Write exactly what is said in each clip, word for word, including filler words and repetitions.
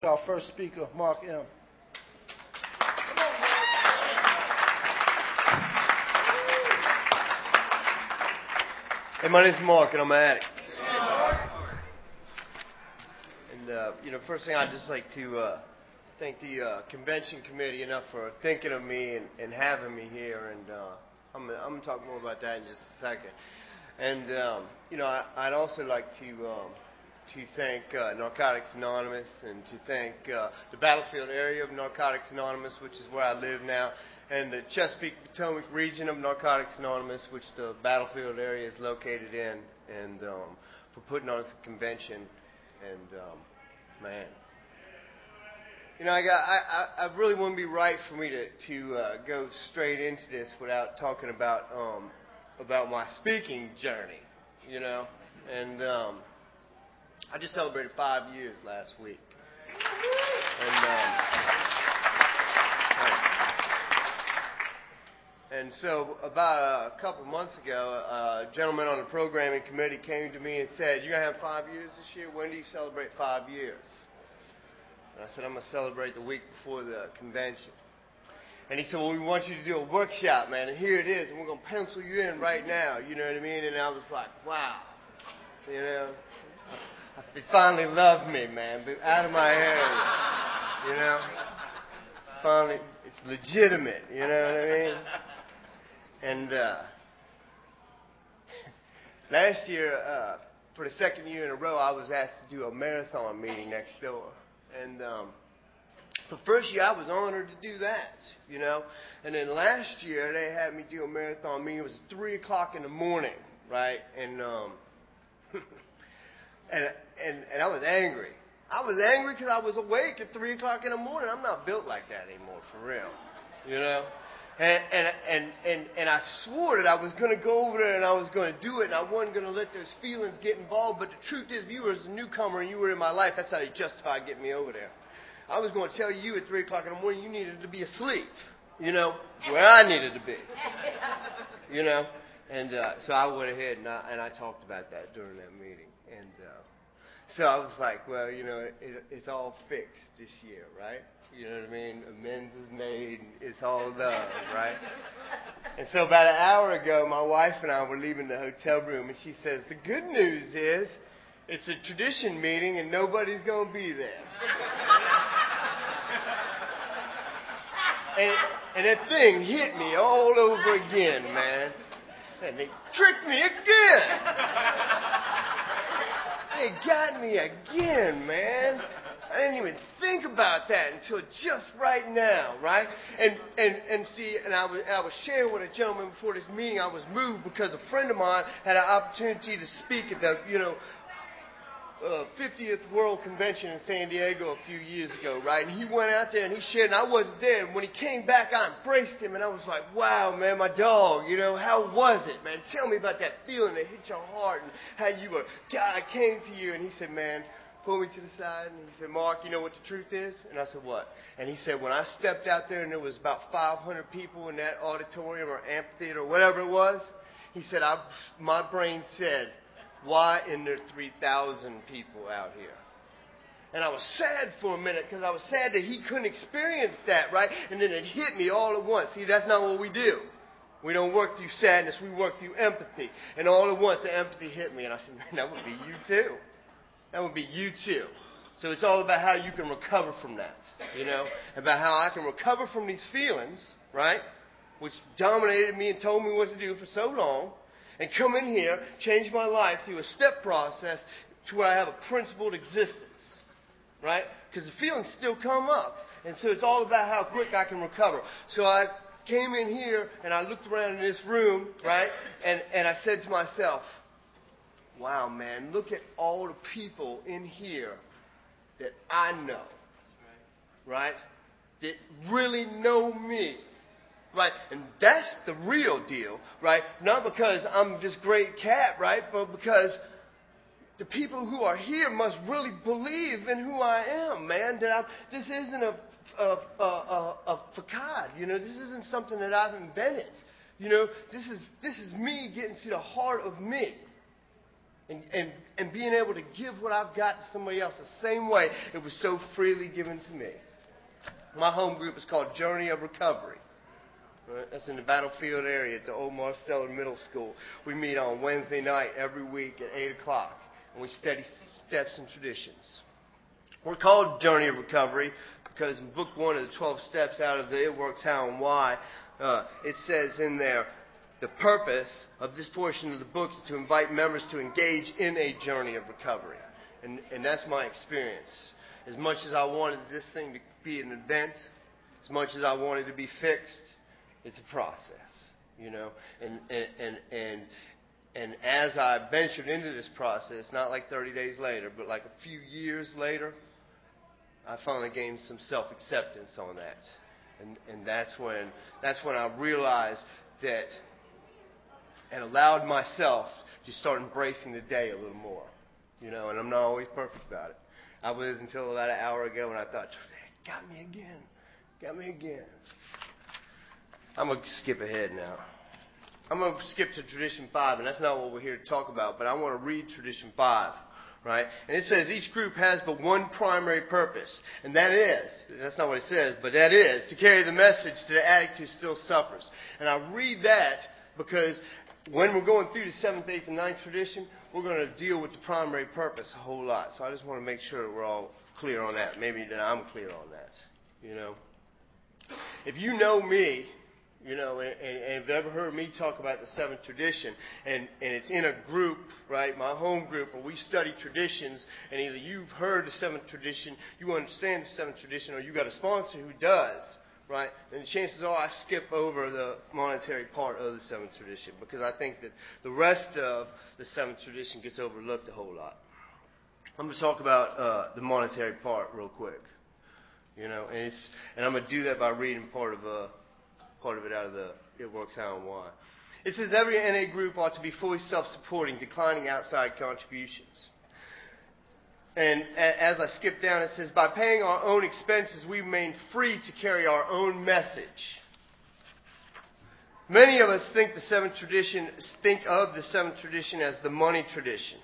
Our first speaker, Mark M. Hey, my name's Mark, and I'm an addict. And, uh, you know, first thing, I'd just like to uh, thank the uh, convention committee enough for thinking of me and, and having me here. And uh, I'm, I'm going to talk more about that in just a second. And, um, you know, I, I'd also like to um, to thank uh, Narcotics Anonymous and to thank uh, the Battlefield area of Narcotics Anonymous, which is where I live now, and the Chesapeake Potomac region of Narcotics Anonymous, which the Battlefield area is located in, and um, for putting on this convention. And um, man, you know, I got I, I, I really wouldn't be right for me to to uh, go straight into this without talking about um, about my speaking journey, you know, and um, I just celebrated five years last week, and. Um, And so about a couple months ago, a gentleman on the programming committee came to me and said, "You're going to have five years this year? When do you celebrate five years?" And I said, "I'm going to celebrate the week before the convention." And he said, "Well, we want you to do a workshop, man, and here it is, and we're going to pencil you in right now." You know what I mean? And I was like, wow. You know? They finally loved me, man, but out of my area. You know? Finally, it's legitimate. You know what I mean? And uh, last year, uh, for the second year in a row, I was asked to do a marathon meeting next door. And um, the first year, I was honored to do that, you know. And then last year, they had me do a marathon meeting. It was three o'clock in the morning, right? And um, and and and I was angry. I was angry because I was awake at three o'clock in the morning. I'm not built like that anymore, for real, you know. And, and, and, and, and I swore that I was going to go over there and I was going to do it, and I wasn't going to let those feelings get involved. But the truth is, you were a newcomer and you were in my life. That's how they justified getting me over there. I was going to tell you at three o'clock in the morning you needed to be asleep, you know, where I needed to be, you know. And uh, so I went ahead and I, and I talked about that during that meeting. And uh, so I was like, well, you know, it, it's all fixed this year, right? You know what I mean? Amends is made. It's all love, right? And so about an hour ago, my wife and I were leaving the hotel room, and she says, "The good news is it's a tradition meeting, and nobody's going to be there." and, and that thing hit me all over again, man. And they tricked me again. They got me again, man. I didn't even think about that until just right now, right? And and and see, and I was I was sharing with a gentleman before this meeting. I was moved because a friend of mine had an opportunity to speak at the you know uh, fiftieth World Convention in San Diego a few years ago, right? And he went out there and he shared, and I wasn't there. And when he came back, I embraced him, and I was like, "Wow, man, my dog, you know, how was it, man? Tell me about that feeling that hit your heart and how you were God came to you." And he said, "Man." Pulled me to the side, and he said, "Mark, you know what the truth is?" And I said, "What?" And he said, "When I stepped out there and there was about five hundred people in that auditorium or amphitheater or whatever it was, he said, I, my brain said, why isn't there three thousand people out here?" And I was sad for a minute because I was sad that he couldn't experience that, right? And then it hit me all at once. See, that's not what we do. We don't work through sadness. We work through empathy. And all at once, the empathy hit me, and I said, "Man, that would be you too. That would be you too." So it's all about how you can recover from that, you know, about how I can recover from these feelings, right, which dominated me and told me what to do for so long, and come in here, change my life through a step process to where I have a principled existence, right? Because the feelings still come up. And so it's all about how quick I can recover. So I came in here and I looked around in this room, right, and, and I said to myself, wow, man, look at all the people in here that I know, right, that really know me, right? And that's the real deal, right? Not because I'm just great cat, right, but because the people who are here must really believe in who I am, man, that I'm, this isn't a, a, a, a, a facade, you know, this isn't something that I've invented, you know, this is, this is me getting to the heart of me. And, and, and being able to give what I've got to somebody else the same way it was so freely given to me. My home group is called Journey of Recovery. Right? That's in the Battlefield area at the old Marsteller Middle School. We meet on Wednesday night every week at eight o'clock, and we study steps and traditions. We're called Journey of Recovery because in book one of the twelve steps out of the It Works How and Why, uh, it says in there, the purpose of this portion of the book is to invite members to engage in a journey of recovery. And, and that's my experience. As much as I wanted this thing to be an event, as much as I wanted to be fixed, it's a process, you know. And, and, and, and, and as I ventured into this process, not like thirty days later, but like a few years later, I finally gained some self-acceptance on that. And, and that's when, that's when I realized that and allowed myself to start embracing the day a little more, you know, and I'm not always perfect about it. I was until about an hour ago when I thought, got me again, got me again. I'm going to skip ahead now. I'm going to skip to tradition five, and that's not what we're here to talk about, but I want to read tradition five, right? And it says each group has but one primary purpose, and that is, that's not what it says, but that is to carry the message to the addict who still suffers. And I read that because when we're going through the seventh, eighth, and ninth tradition, we're going to deal with the primary purpose a whole lot. So I just want to make sure that we're all clear on that. Maybe that I'm clear on that. You know, if you know me, you know, and, and, and have ever heard me talk about the seventh tradition, and, and it's in a group, right, my home group, where we study traditions, and either you've heard the seventh tradition, you understand the seventh tradition, or you got a sponsor who does. Right? And the chances are I skip over the monetary part of the seventh tradition because I think that the rest of the seventh tradition gets overlooked a whole lot. I'm going to talk about uh, the monetary part real quick. You know, and, it's, and I'm going to do that by reading part of uh, part of it out of the It Works How and Why. It says every N A group ought to be fully self-supporting, declining outside contributions. And as I skip down, it says, by paying our own expenses, we remain free to carry our own message. Many of us think the seventh tradition, think of the seventh tradition as the money tradition.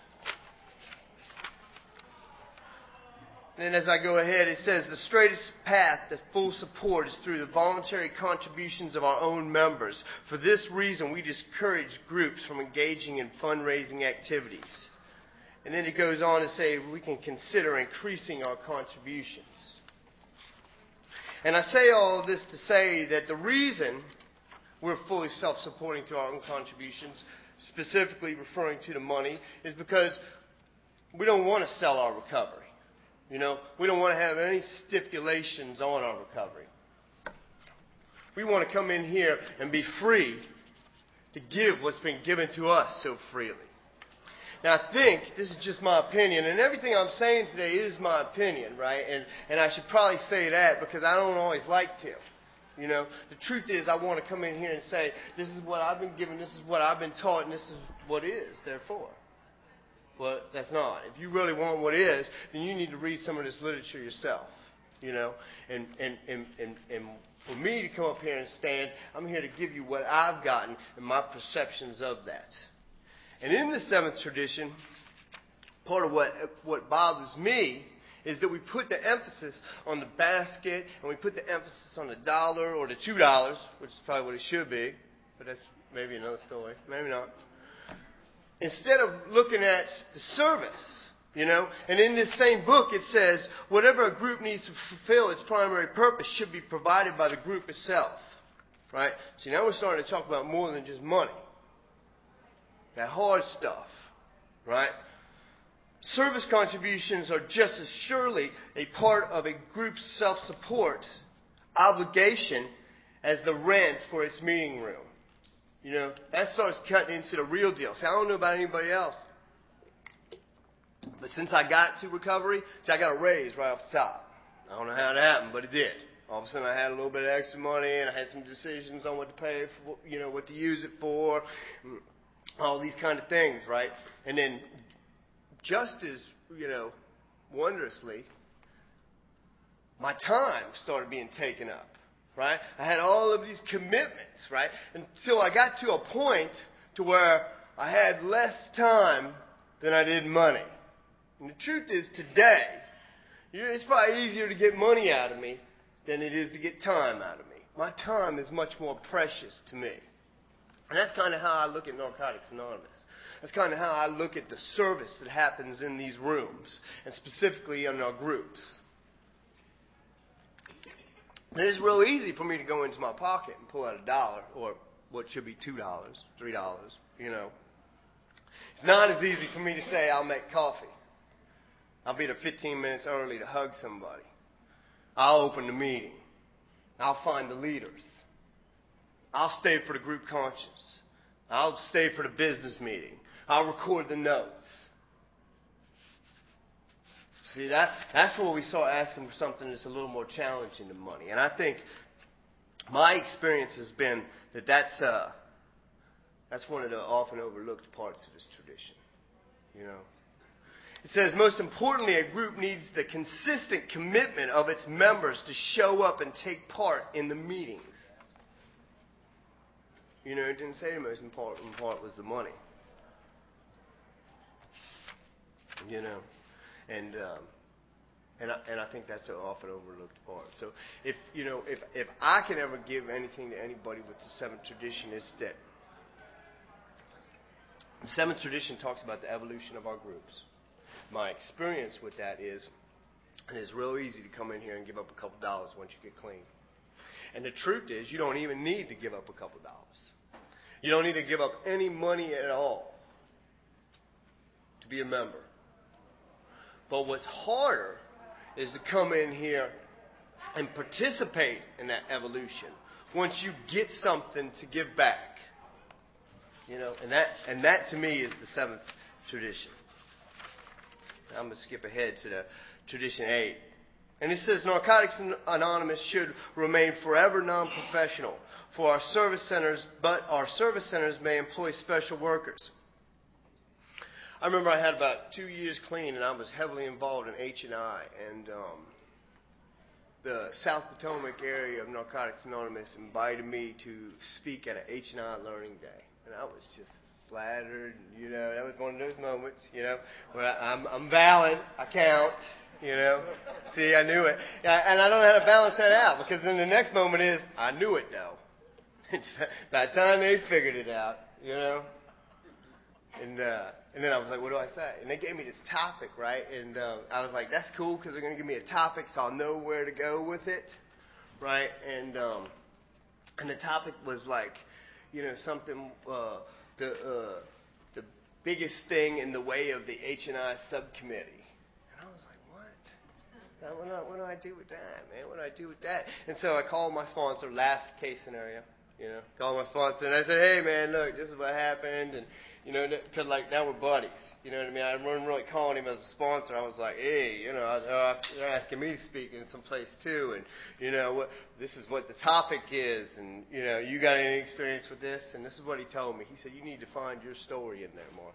And then as I go ahead, it says, the straightest path to full support is through the voluntary contributions of our own members. For this reason, we discourage groups from engaging in fundraising activities. And then it goes on to say we can consider increasing our contributions. And I say all of this to say that the reason we're fully self-supporting through our own contributions, specifically referring to the money, is because we don't want to sell our recovery. You know, we don't want to have any stipulations on our recovery. We want to come in here and be free to give what's been given to us so freely. Now, I think, this is just my opinion, and everything I'm saying today is my opinion, right? And, and I should probably say that because I don't always like to. You know, the truth is I want to come in here and say, this is what I've been given, this is what I've been taught, and this is what is, therefore. But that's not. If you really want what is, then you need to read some of this literature yourself, you know. And, and, and, and, and for me to come up here and stand, I'm here to give you what I've gotten and my perceptions of that. And in the seventh tradition, part of what, what bothers me is that we put the emphasis on the basket and we put the emphasis on the dollar or the two dollars, which is probably what it should be, but that's maybe another story, maybe not. Instead of looking at the service, you know, and in this same book it says whatever a group needs to fulfill its primary purpose should be provided by the group itself, right? See, now we're starting to talk about more than just money. That hard stuff, right? Service contributions are just as surely a part of a group's self-support obligation as the rent for its meeting room. You know, that starts cutting into the real deal. See, I don't know about anybody else, but since I got to recovery, see, I got a raise right off the top. I don't know how that happened, but it did. All of a sudden, I had a little bit of extra money, and I had some decisions on what to pay for, you know, what to use it for. All these kind of things, right? And then just as, you know, wondrously, my time started being taken up, right? I had all of these commitments, right? Until I got to a point to where I had less time than I did money. And the truth is, today, it's probably easier to get money out of me than it is to get time out of me. My time is much more precious to me. And that's kind of how I look at Narcotics Anonymous. That's kind of how I look at the service that happens in these rooms, and specifically in our groups. And it's real easy for me to go into my pocket and pull out a dollar, or what should be two dollars, three dollars, you know. It's not as easy for me to say I'll make coffee. I'll be there fifteen minutes early to hug somebody. I'll open the meeting. I'll find the leaders. I'll stay for the group conscience. I'll stay for the business meeting. I'll record the notes. See, that that's where we start asking for something that's a little more challenging than money. And I think my experience has been that that's, uh, that's one of the often overlooked parts of this tradition. You know, it says, most importantly, a group needs the consistent commitment of its members to show up and take part in the meetings. You know, it didn't say the most important part was the money. You know, and um, and I, and I think that's an often overlooked part. So if you know, if if I can ever give anything to anybody with the seventh tradition, it's that the seventh tradition talks about the evolution of our groups. My experience with that is, it is real easy to come in here and give up a couple dollars once you get clean. And the truth is, you don't even need to give up a couple dollars. You don't need to give up any money at all to be a member. But what's harder is to come in here and participate in that evolution once you get something to give back. You know, and that and that to me is the seventh tradition. I'm going to skip ahead to the tradition eight. And it says, Narcotics Anonymous should remain forever non-professional for our service centers, but our service centers may employ special workers. I remember I had about two years clean, and I was heavily involved in H and I, and um, the South Potomac area of Narcotics Anonymous invited me to speak at an H and I Learning Day, and I was just flattered. You know, that was one of those moments, you know, where I, I'm, I'm valid, I count, you know. See, I knew it. And I don't know how to balance that out, because then the next moment is, I knew it, though. By the time they figured it out, you know. And uh, and then I was like, what do I say? And they gave me this topic, right? And uh, I was like, that's cool, because they're going to give me a topic, so I'll know where to go with it, right? And um, and the topic was like, you know, something, uh, the uh, the biggest thing in the way of the H and I subcommittee. And I was like, what? What do, I, what do I do with that, man? What do I do with that? And so I called my sponsor, last case scenario, you know, called my sponsor, and I said, hey, man, look, this is what happened, and you know, because like now we're buddies. You know what I mean? I wasn't really calling him as a sponsor. I was like, hey, you know, uh, they're asking me to speak in some place too, and you know, what, this is what the topic is, and you know, you got any experience with this? And this is what he told me. He said, you need to find your story in there, Mark.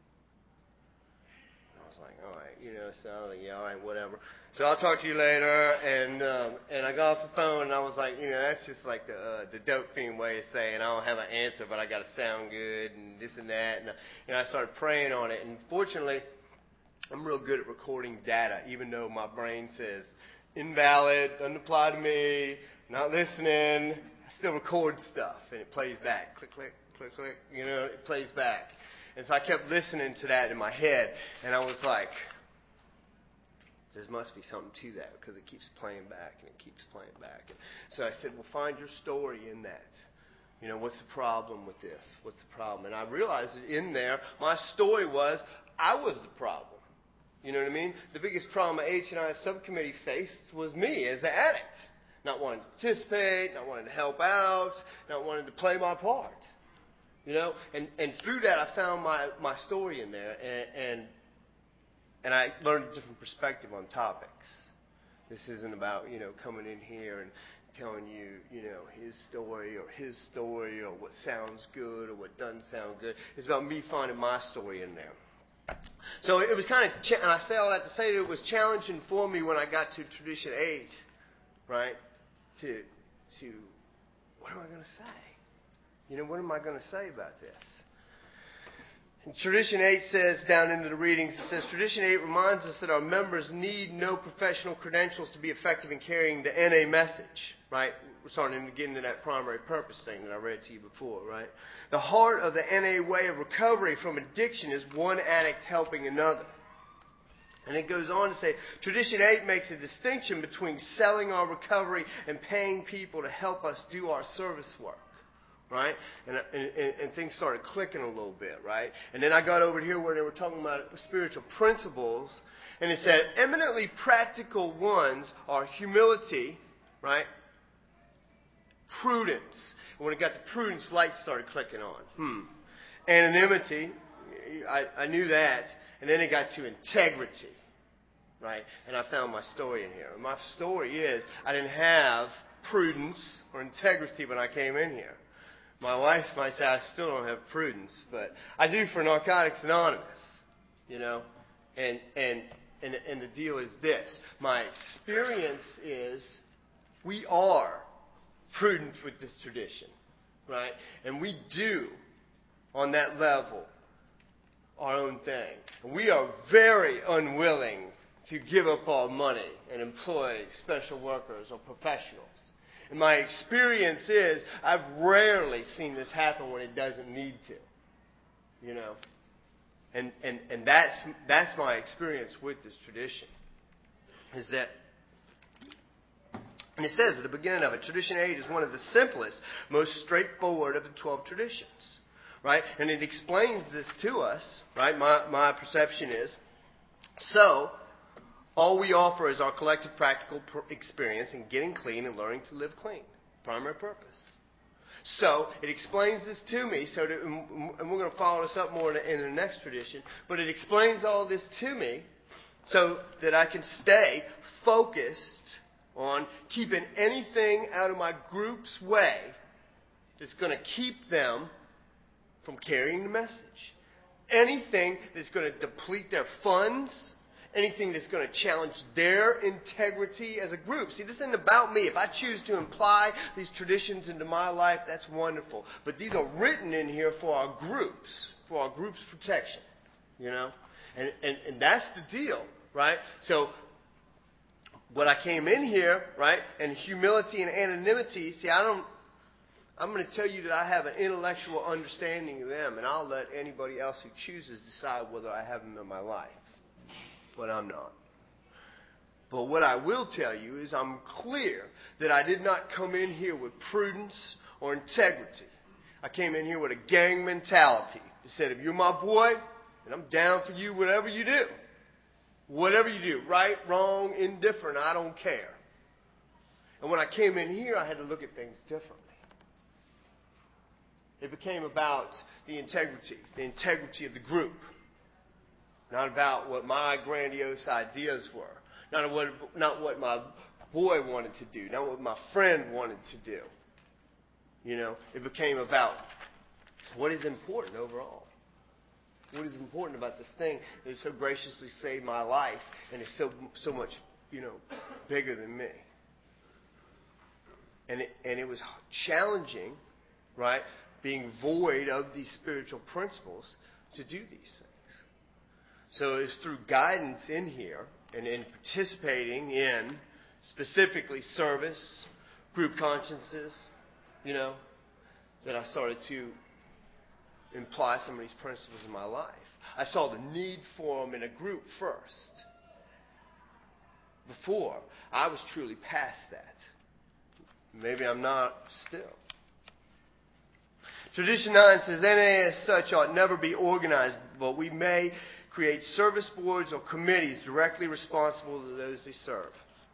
I was like, all right, you know, so I was like, yeah, all right, whatever. So I'll talk to you later, and um, and I got off the phone, and I was like, you know, that's just like the uh, the dope fiend way of saying I don't have an answer, but I got to sound good, and this and that, and you know, I started praying on it, and fortunately, I'm real good at recording data, even though my brain says invalid, doesn't apply to me, not listening. I still record stuff, and it plays back, click, click, click, click, you know, it plays back, and so I kept listening to that in my head, and I was like, there must be something to that, because it keeps playing back and it keeps playing back. And so I said, well, find your story in that. You know, what's the problem with this? What's the problem? And I realized that in there, my story was, I was the problem. You know what I mean? The biggest problem H and I subcommittee faced was me as an addict. Not wanting to participate, not wanting to help out, not wanting to play my part. You know? And, and through that, I found my, my story in there, and, and And I learned a different perspective on topics. This isn't about, you know, coming in here and telling you, you know, his story or his story or what sounds good or what doesn't sound good. It's about me finding my story in there. So it was kind of, cha- and I say all that to say that it was challenging for me when I got to tradition eight, right? To, to, what am I going to say? You know, what am I going to say about this? And Tradition eight says, down into the readings, it says, Tradition eight reminds us that our members need no professional credentials to be effective in carrying the N A message, right? We're starting to get into that primary purpose thing that I read to you before, right? The heart of the N A way of recovery from addiction is one addict helping another. And it goes on to say, Tradition eight makes a distinction between selling our recovery and paying people to help us do our service work. Right? And, and, and things started clicking a little bit, right? And then I got over here where they were talking about spiritual principles, and it said, eminently practical ones are humility, right? Prudence. And when it got to prudence, lights started clicking on. Hmm. Anonymity, I, I knew that. And then it got to integrity, right? And I found my story in here. And my story is, I didn't have prudence or integrity when I came in here. My wife might say I still don't have prudence, but I do for Narcotics Anonymous, you know. And and and and the deal is this: my experience is we are prudent with this tradition, right? And we do on that level our own thing. And we are very unwilling to give up our money and employ special workers or professionals. And my experience is I've rarely seen this happen when it doesn't need to. You know? And and, and that's that's my experience with this tradition. Is that and it says at the beginning of it, Tradition eight is one of the simplest, most straightforward of the twelve traditions. Right? And it explains this to us, right? My my perception is so all we offer is our collective practical experience in getting clean and learning to live clean. Primary purpose. So, it explains this to me, so that, and we're going to follow this up more in the, in the next tradition, but it explains all this to me so that I can stay focused on keeping anything out of my group's way that's going to keep them from carrying the message. Anything that's going to deplete their funds, anything that's going to challenge their integrity as a group. See, this isn't about me. If I choose to imply these traditions into my life, that's wonderful. But these are written in here for our groups, for our group's protection, you know? And, and, and that's the deal, right? So, when I came in here, right, and humility and anonymity, see, I don't, I'm going to tell you that I have an intellectual understanding of them, and I'll let anybody else who chooses decide whether I have them in my life. But I'm not. But what I will tell you is I'm clear that I did not come in here with prudence or integrity. I came in here with a gang mentality. It said, if you're my boy, and I'm down for you, whatever you do. Whatever you do, right, wrong, indifferent, I don't care. And when I came in here, I had to look at things differently. It became about the integrity, the integrity of the group. Not about what my grandiose ideas were. Not what, not what my boy wanted to do. Not what my friend wanted to do. You know, it became about what is important overall. What is important about this thing that has so graciously saved my life and is so so much, you know, bigger than me. And it, and it was challenging, right, being void of these spiritual principles to do these things. So it's through guidance in here and in participating in specifically service, group consciences, you know, that I started to imply some of these principles in my life. I saw the need for them in a group first. Before, I was truly past that. Maybe I'm not still. Tradition nine says, N A as such ought never be organized, but we may create service boards or committees directly responsible to those they serve.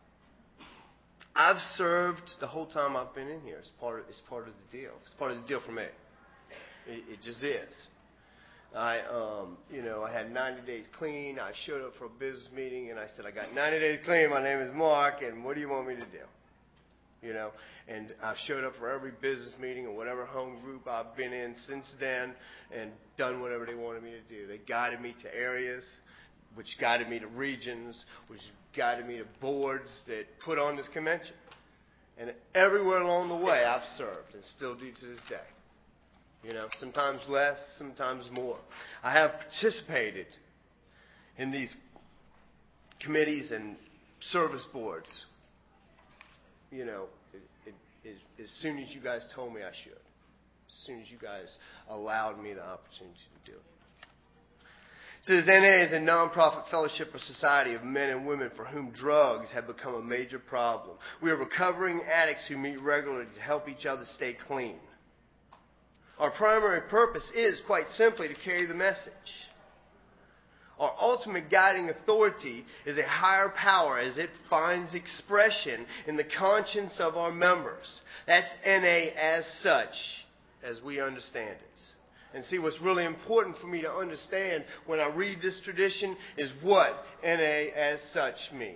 I've served the whole time I've been in here. It's part of, it's part of the deal. It's part of the deal for me. It, it just is. I, um, you know, I had ninety days clean. I showed up for a business meeting and I said, I got ninety days clean. My name is Mark, and what do you want me to do? You know, and I've showed up for every business meeting or whatever home group I've been in since then and done whatever they wanted me to do. They guided me to areas, which guided me to regions, which guided me to boards that put on this convention. And everywhere along the way I've served and still do to this day. You know, sometimes less, sometimes more. I have participated in these committees and service boards, you know, it, it, it, as soon as you guys told me I should. As soon as you guys allowed me the opportunity to do it. It says N A is a non-profit fellowship or society of men and women for whom drugs have become a major problem. We are recovering addicts who meet regularly to help each other stay clean. Our primary purpose is, quite simply, to carry the message. Our ultimate guiding authority is a higher power as it finds expression in the conscience of our members. That's N A as such, as we understand it. And see, what's really important for me to understand when I read this tradition is what N A as such means.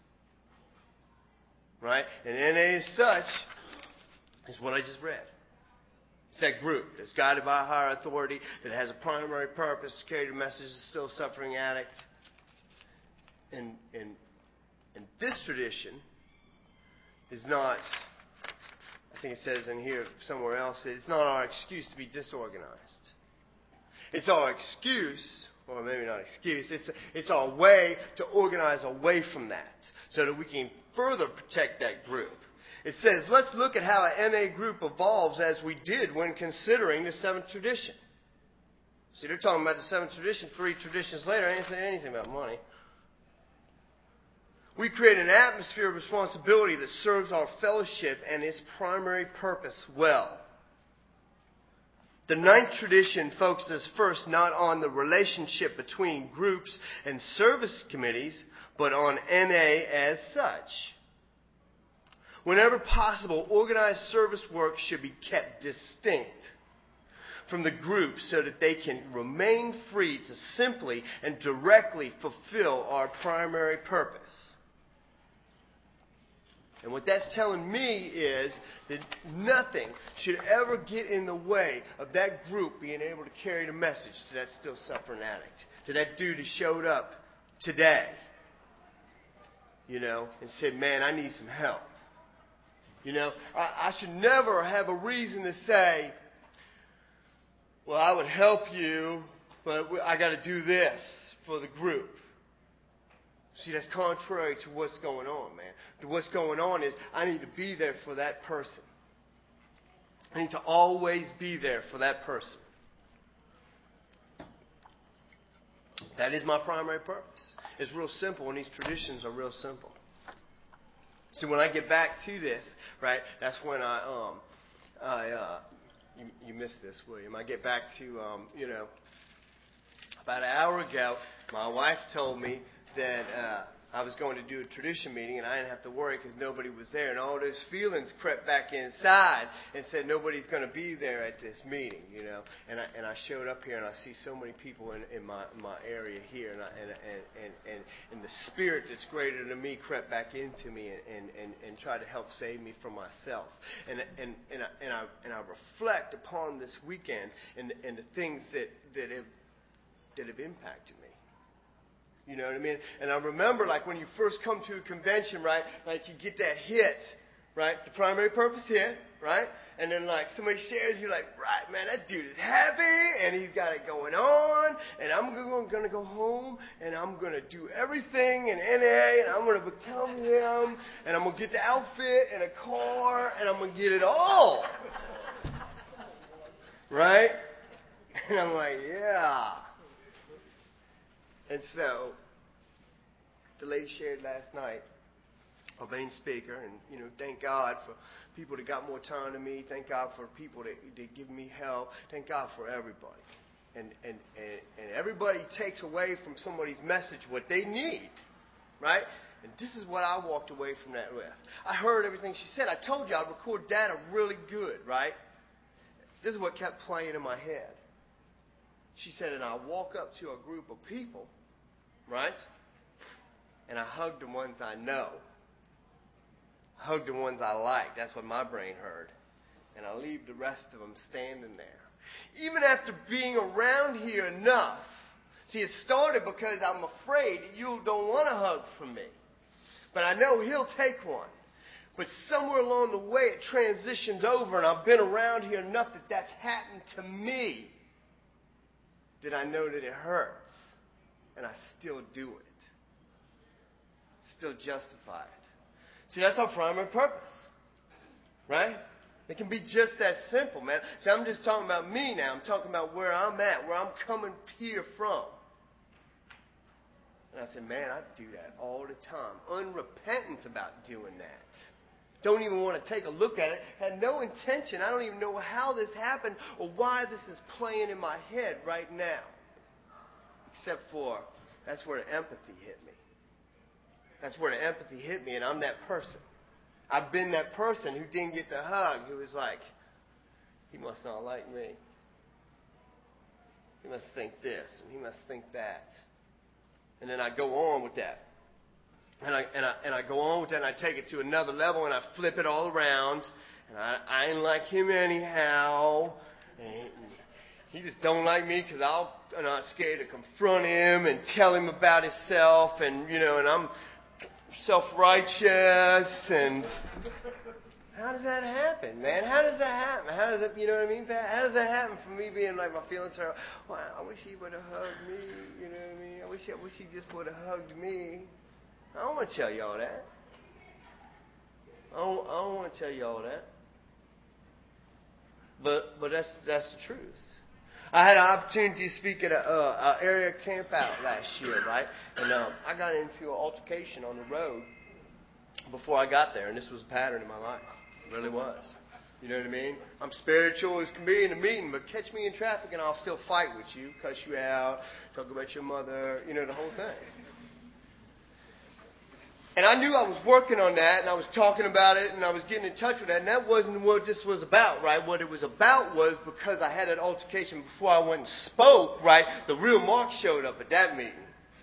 Right? And N A as such is what I just read. It's that group that's guided by a higher authority, that has a primary purpose to carry the message to the still suffering addict. And, and, and this tradition is not, I think it says in here somewhere else, it's not our excuse to be disorganized. It's our excuse, or maybe not excuse, it's, it's our way to organize away from that so that we can further protect that group. It says, let's look at how an N A group evolves as we did when considering the seventh tradition. See, they're talking about the seventh tradition. Three traditions later, I ain't saying anything about money. We create an atmosphere of responsibility that serves our fellowship and its primary purpose well. The ninth tradition focuses first not on the relationship between groups and service committees, but on N A as such. Whenever possible, organized service work should be kept distinct from the group so that they can remain free to simply and directly fulfill our primary purpose. And what that's telling me is that nothing should ever get in the way of that group being able to carry the message to that still suffering addict, to that dude who showed up today, you know, and said, man, I need some help. You know, I, I should never have a reason to say, well, I would help you, but I got to do this for the group. See, that's contrary to what's going on, man. What's going on is I need to be there for that person. I need to always be there for that person. That is my primary purpose. It's real simple, and these traditions are real simple. So when I get back to this, right, that's when I, um, I, uh, you, you missed this, William. I get back to, um, you know, about an hour ago, my wife told me that uh, I was going to do a tradition meeting, and I didn't have to worry because nobody was there. And all those feelings crept back inside and said nobody's going to be there at this meeting, you know. And I, and I showed up here, and I see so many people in, in my my area here, and, I, and, and, and, and, and the spirit that's greater than me crept back into me and, and, and, and tried to help save me from myself. And and and I, and I and I reflect upon this weekend and and the things that that have that have impacted me. You know what I mean? And I remember, like, when you first come to a convention, right, like, you get that hit, right, the primary purpose hit, right, and then, like, somebody shares, you're like, right, man, that dude is happy, and he's got it going on, and I'm going to go home, and I'm going to do everything in N A, and I'm going to become him, and I'm going to get the outfit and a car, and I'm going to get it all. Right? And I'm like, yeah. And so, the lady shared last night, our main speaker, and, you know, thank God for people that got more time than me. Thank God for people that, that give me help. Thank God for everybody. And, and, and, and everybody takes away from somebody's message what they need, right? And this is what I walked away from that with. I heard everything she said. I told you I'd record data really good, right? This is what kept playing in my head. She said, and I walk up to a group of people, right? And I hug the ones I know. I hug the ones I like. That's what my brain heard. And I leave the rest of them standing there. Even after being around here enough. See, it started because I'm afraid that you don't want a hug from me. But I know he'll take one. But somewhere along the way, it transitions over, and I've been around here enough that that's happened to me, that I know that it hurts, and I still do it. Still justify it. See, that's our primary purpose, right? It can be just that simple, man. See, I'm just talking about me now. I'm talking about where I'm at, where I'm coming here from. And I said, man, I do that all the time. Unrepentant about doing that. Don't even want to take a look at it. Had no intention. I don't even know how this happened or why this is playing in my head right now. Except for that's where the empathy hit me. That's where the empathy hit me, and I'm that person. I've been that person who didn't get the hug, who was like, he must not like me. He must think this, and he must think that. And then I go on with that. And I, and I and I go on with that, and I take it to another level, and I flip it all around. And I, I ain't like him anyhow. And he just don't like me because I'm not scared to confront him and tell him about himself. And, you know, and I'm self-righteous. And how does that happen, man? How does that happen? How does it, you know what I mean? How does that happen for me being like my feelings are, well, I wish he would have hugged me. You know what I mean? I wish, I wish he just would have hugged me. I don't want to tell y'all that. I don't, I don't want to tell y'all that. But but that's that's the truth. I had an opportunity to speak at a, uh, a area camp out last year, right? And um, I got into an altercation on the road before I got there, and this was a pattern in my life. It really was. You know what I mean? I'm spiritual as can be in a meeting, but catch me in traffic and I'll still fight with you, cuss you out, talk about your mother, you know, the whole thing. And I knew I was working on that, and I was talking about it, and I was getting in touch with that, and that wasn't what this was about, right? What it was about was because I had an altercation before I went and spoke, right? The real Mark showed up at that meeting.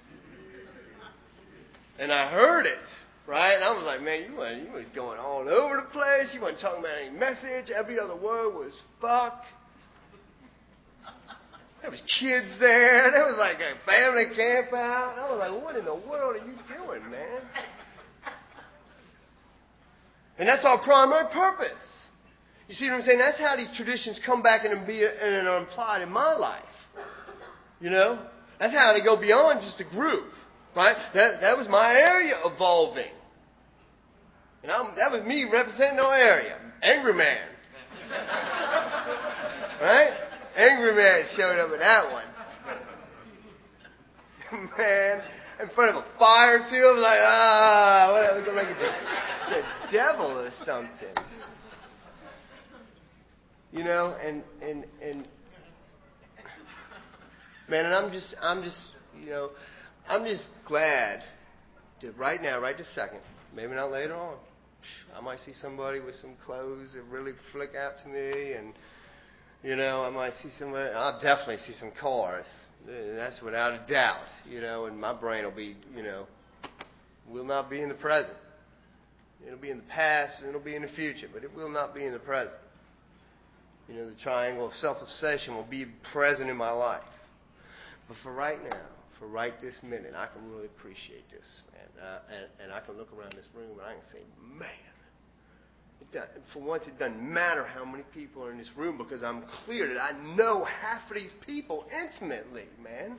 And I heard it, right? And I was like, man, you were, you was going all over the place. You weren't talking about any message. Every other word was fuck. There was kids there. There was like a family camp out. I was like, what in the world are you doing, man? And that's our primary purpose. You see what I'm saying? That's how these traditions come back and be and are implied in my life. You know? That's how they go beyond just a group. Right? That that was my area evolving. And I'm, that was me representing our area. Angry man. Right? Angry man showed up at that one. Man, in front of a fire too. I was like, ah, whatever. It's like the, the devil or something. You know, and and and man, and I'm just, I'm just, you know, I'm just glad that right now, right this second, maybe not later on, I might see somebody with some clothes that really flick out to me, and you know, I might see somebody. I'll definitely see some cars. That's without a doubt. You know, and my brain will be, you know, will not be in the present. It'll be in the past, and it'll be in the future, but it will not be in the present. You know, the triangle of self-obsession will be present in my life. But for right now, for right this minute, I can really appreciate this, man. Uh, and, and I can look around this room and I can say, man, it does, for once it doesn't matter how many people are in this room because I'm clear that I know half of these people intimately, man.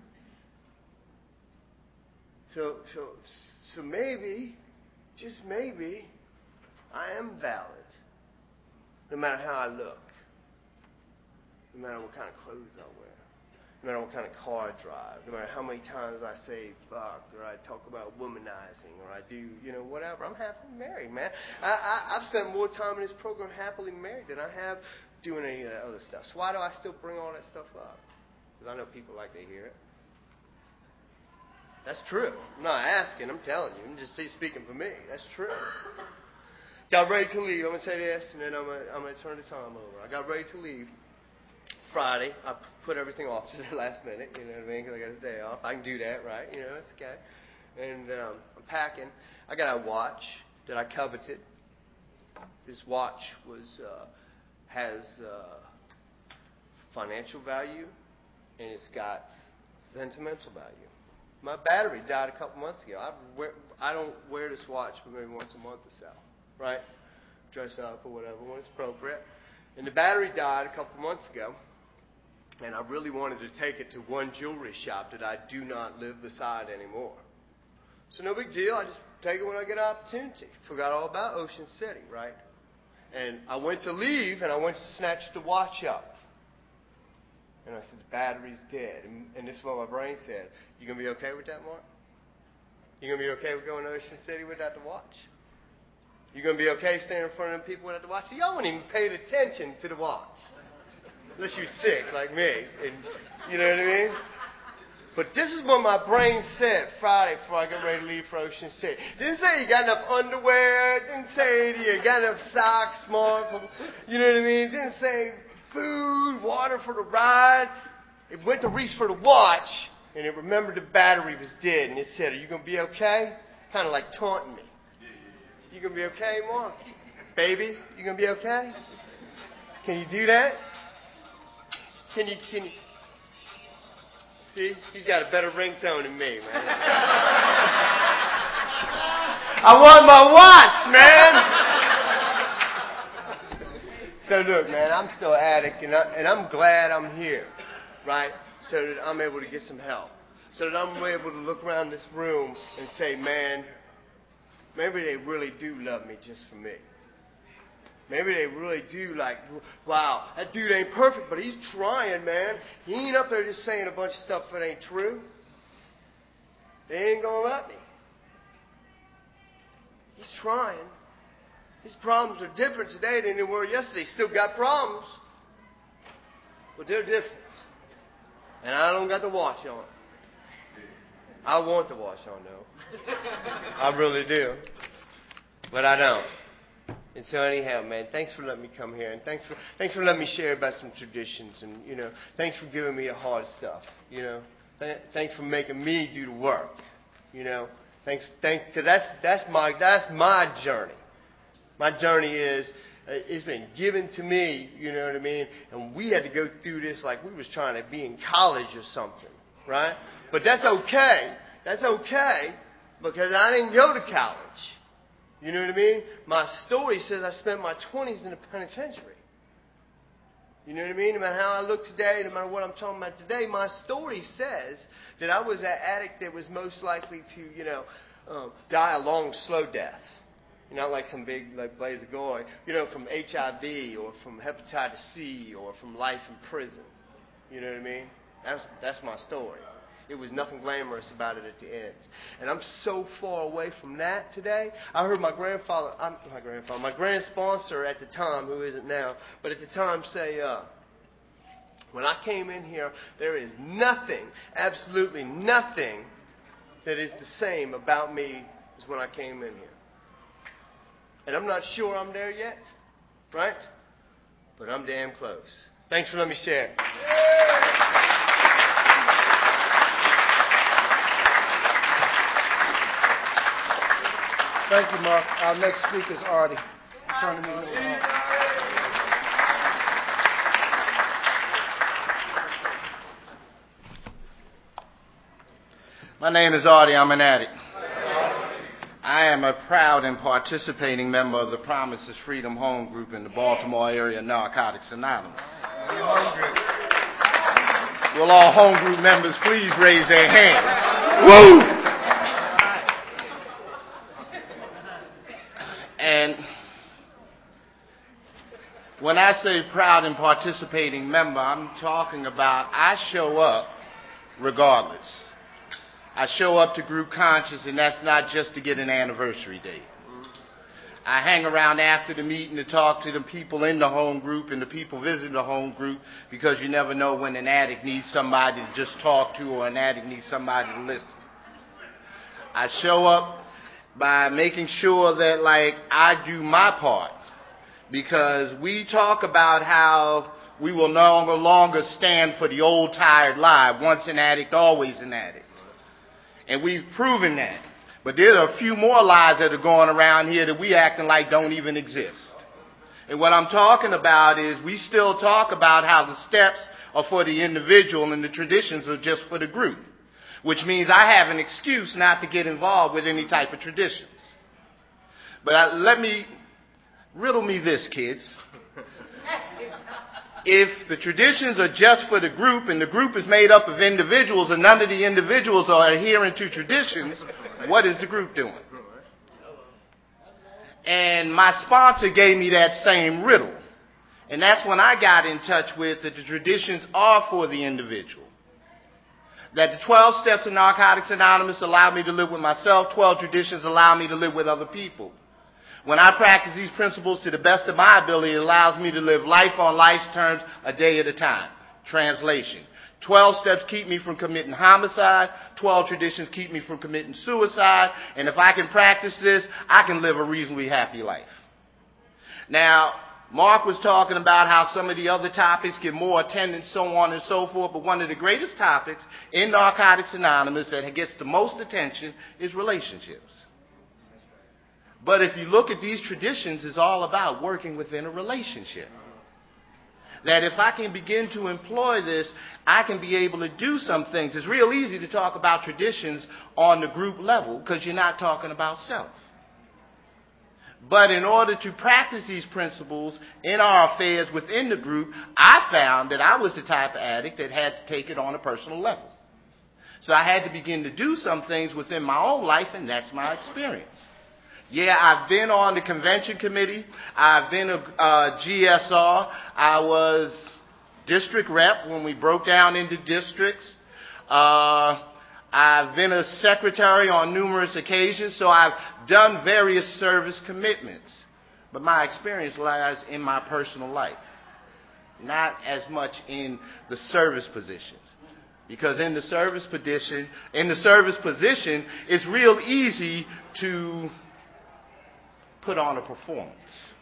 So, so, so maybe, just maybe, I am valid, no matter how I look, no matter what kind of clothes I wear, no matter what kind of car I drive, no matter how many times I say fuck, or I talk about womanizing, or I do, you know, whatever. I'm happily married, man. I, I, I've spent more time in this program happily married than I have doing any of that other stuff. So why do I still bring all that stuff up? Because I know people like to hear it. That's true. I'm not asking, I'm telling you. I'm just speaking for me. That's true. Got ready to leave. I'm going to say this, and then I'm going to, I'm going to turn the time over. I got ready to leave Friday. I put everything off to the last minute, you know what I mean, because I got a day off. I can do that, right? You know, it's okay. And um, I'm packing. I got a watch that I coveted. This watch was uh, has uh, financial value, and it's got sentimental value. My battery died a couple months ago. I wear, I don't wear this watch for maybe once a month or so. right? Dress up or whatever when it's appropriate. And the battery died a couple months ago, and I really wanted to take it to one jewelry shop that I do not live beside anymore. So no big deal. I just take it when I get an opportunity. Forgot all about Ocean City, right? And I went to leave, and I went to snatch the watch up. And I said, the battery's dead. And, and this is what my brain said. You going to be okay with that, Mark? You going to be okay with going to Ocean City without the watch? You going to be okay standing in front of them people without the watch? See, y'all weren't even paid attention to the watch. Unless you're sick like me. And, you know what I mean? But this is what my brain said Friday before I got ready to leave for Ocean City. Didn't say you got enough underwear. Didn't say you got enough socks, Mark. You know what I mean? Didn't say food, water for the ride. It went to reach for the watch, and it remembered the battery was dead. And it said, are you going to be okay? Kind of like taunting me. You going to be okay, Mark? Baby, you going to be okay? Can you do that? Can you, can you? See, he's got a better ringtone than me, man. I want my watch, man. So look, man, I'm still an addict, and, I, and I'm glad I'm here, right? So that I'm able to get some help. So that I'm able to look around this room and say, man, maybe they really do love me just for me. Maybe they really do like, wow, that dude ain't perfect, but he's trying, man. He ain't up there just saying a bunch of stuff that ain't true. They ain't going to let me. He's trying. His problems are different today than they were yesterday. Still got problems, but they're different. And I don't got the watch on. I want the watch on, though. I really do. But I don't. And so anyhow, man, thanks for letting me come here, and thanks for thanks for letting me share about some traditions, and you know, thanks for giving me the hard stuff, you know, Th- thanks for making me do the work, you know, thanks, thank, cause that's that's my that's my journey. My journey is uh, it's been given to me, you know what I mean, and we had to go through this like we was trying to be in college or something, right? But that's okay, that's okay, because I didn't go to college. You know what I mean? My story says I spent my twenties in the penitentiary. You know what I mean? No matter how I look today, no matter what I'm talking about today, my story says that I was that addict that was most likely to, you know, um, die a long, slow death. Not like some big, like blaze of glory. You know, from H I V or from hepatitis C or from life in prison. You know what I mean? That's that's my story. It was nothing glamorous about it at the end. And I'm so far away from that today. I heard my grandfather, I'm, my grandfather, my grand sponsor at the time, who isn't now, but at the time say, uh, when I came in here, there is nothing, absolutely nothing that is the same about me as when I came in here. And I'm not sure I'm there yet, right? But I'm damn close. Thanks for letting me share. Thank you, Mark. Our next speaker is Artie. Turn the meeting over to Artie. My name is Artie. I'm an addict. I am a proud and participating member of the Promises Freedom Home Group in the Baltimore area, Narcotics Anonymous. Will all home group members please raise their hands? Woo! And when I say proud and participating member, I'm talking about I show up regardless. I show up to group conscious, and that's not just to get an anniversary date. I hang around after the meeting to talk to the people in the home group and the people visiting the home group, because you never know when an addict needs somebody to just talk to or an addict needs somebody to listen. I show up by making sure that, like, I do my part, because we talk about how we will no longer stand for the old tired lie, once an addict, always an addict. And we've proven that. But there are a few more lies that are going around here that we acting like don't even exist. And what I'm talking about is we still talk about how the steps are for the individual and the traditions are just for the group, which means I have an excuse not to get involved with any type of traditions. But I, let me Riddle me this, kids. If the traditions are just for the group and the group is made up of individuals and none of the individuals are adhering to traditions, what is the group doing? And my sponsor gave me that same riddle. And that's when I got in touch with that the traditions are for the individual. That the twelve steps of Narcotics Anonymous allow me to live with myself, twelve traditions allow me to live with other people. When I practice these principles to the best of my ability, it allows me to live life on life's terms a day at a time. Translation. twelve steps keep me from committing homicide. twelve traditions keep me from committing suicide. And if I can practice this, I can live a reasonably happy life. Now, Mark was talking about how some of the other topics get more attendance, so on and so forth. But one of the greatest topics in Narcotics Anonymous that gets the most attention is relationships. But if you look at these traditions, it's all about working within a relationship. That if I can begin to employ this, I can be able to do some things. It's real easy to talk about traditions on the group level because you're not talking about self. But in order to practice these principles in our affairs within the group, I found that I was the type of addict that had to take it on a personal level. So I had to begin to do some things within my own life, and that's my experience. Yeah, I've been on the convention committee. I've been a uh, G S R. I was district rep when we broke down into districts. Uh, I've been a secretary on numerous occasions, so I've done various service commitments. But my experience lies in my personal life, not as much in the service positions. Because in the service position, in the service position, it's real easy to put on a performance.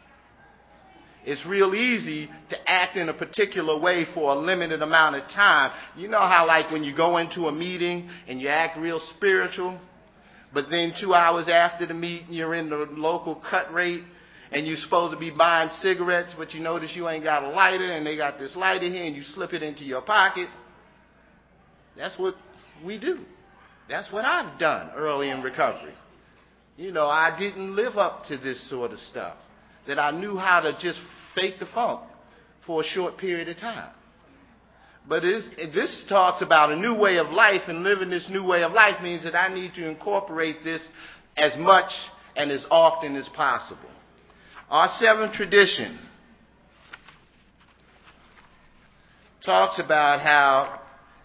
It's real easy to act in a particular way for a limited amount of time. You know how like when you go into a meeting and you act real spiritual, but then two hours after the meeting you're in the local cut rate and you're supposed to be buying cigarettes, but you notice you ain't got a lighter and they got this lighter here and you slip it into your pocket. That's what we do. That's what I've done early in recovery. You know, I didn't live up to this sort of stuff. That I knew how to just fake the funk for a short period of time. But it, this talks about a new way of life, and living this new way of life means that I need to incorporate this as much and as often as possible. Our seventh tradition talks about how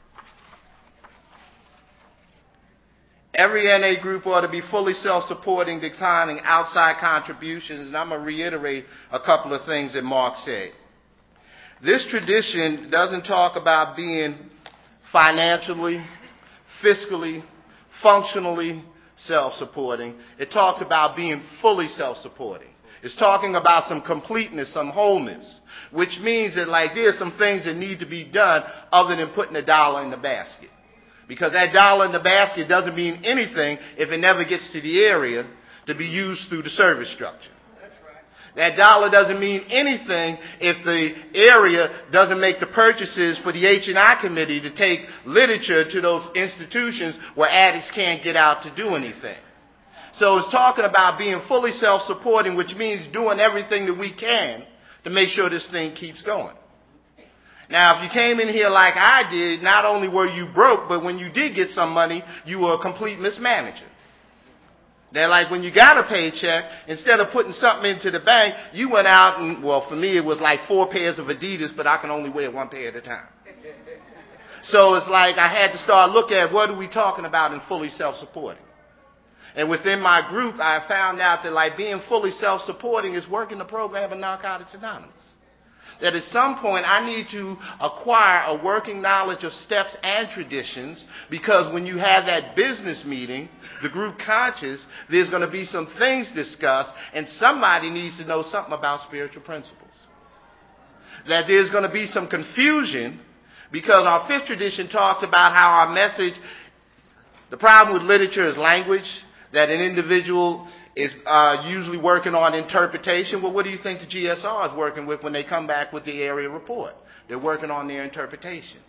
every N A group ought to be fully self-supporting, declining outside contributions, and I'm going to reiterate a couple of things that Mark said. This tradition doesn't talk about being financially, fiscally, functionally self-supporting. It talks about being fully self-supporting. It's talking about some completeness, some wholeness, which means that like there's some things that need to be done other than putting a dollar in the basket. Because that dollar in the basket doesn't mean anything if it never gets to the area to be used through the service structure. That's right. That dollar doesn't mean anything if the area doesn't make the purchases for the H and I committee to take literature to those institutions where addicts can't get out to do anything. So it's talking about being fully self-supporting, which means doing everything that we can to make sure this thing keeps going. Now, if you came in here like I did, not only were you broke, but when you did get some money, you were a complete mismanager. That like when you got a paycheck, instead of putting something into the bank, you went out and, well, for me it was like four pairs of Adidas, but I can only wear one pair at a time. So it's like I had to start looking at what are we talking about in fully self-supporting. And within my group, I found out that like being fully self-supporting is working the program of Narcotics Anonymous. That at some point I need to acquire a working knowledge of steps and traditions, because when you have that business meeting, the group conscious, there's going to be some things discussed and somebody needs to know something about spiritual principles. That there's going to be some confusion because our fifth tradition talks about how our message, the problem with literature is language, that an individual is uh, usually working on interpretation. Well, what do you think the G S R is working with when they come back with the area report? They're working on their interpretation.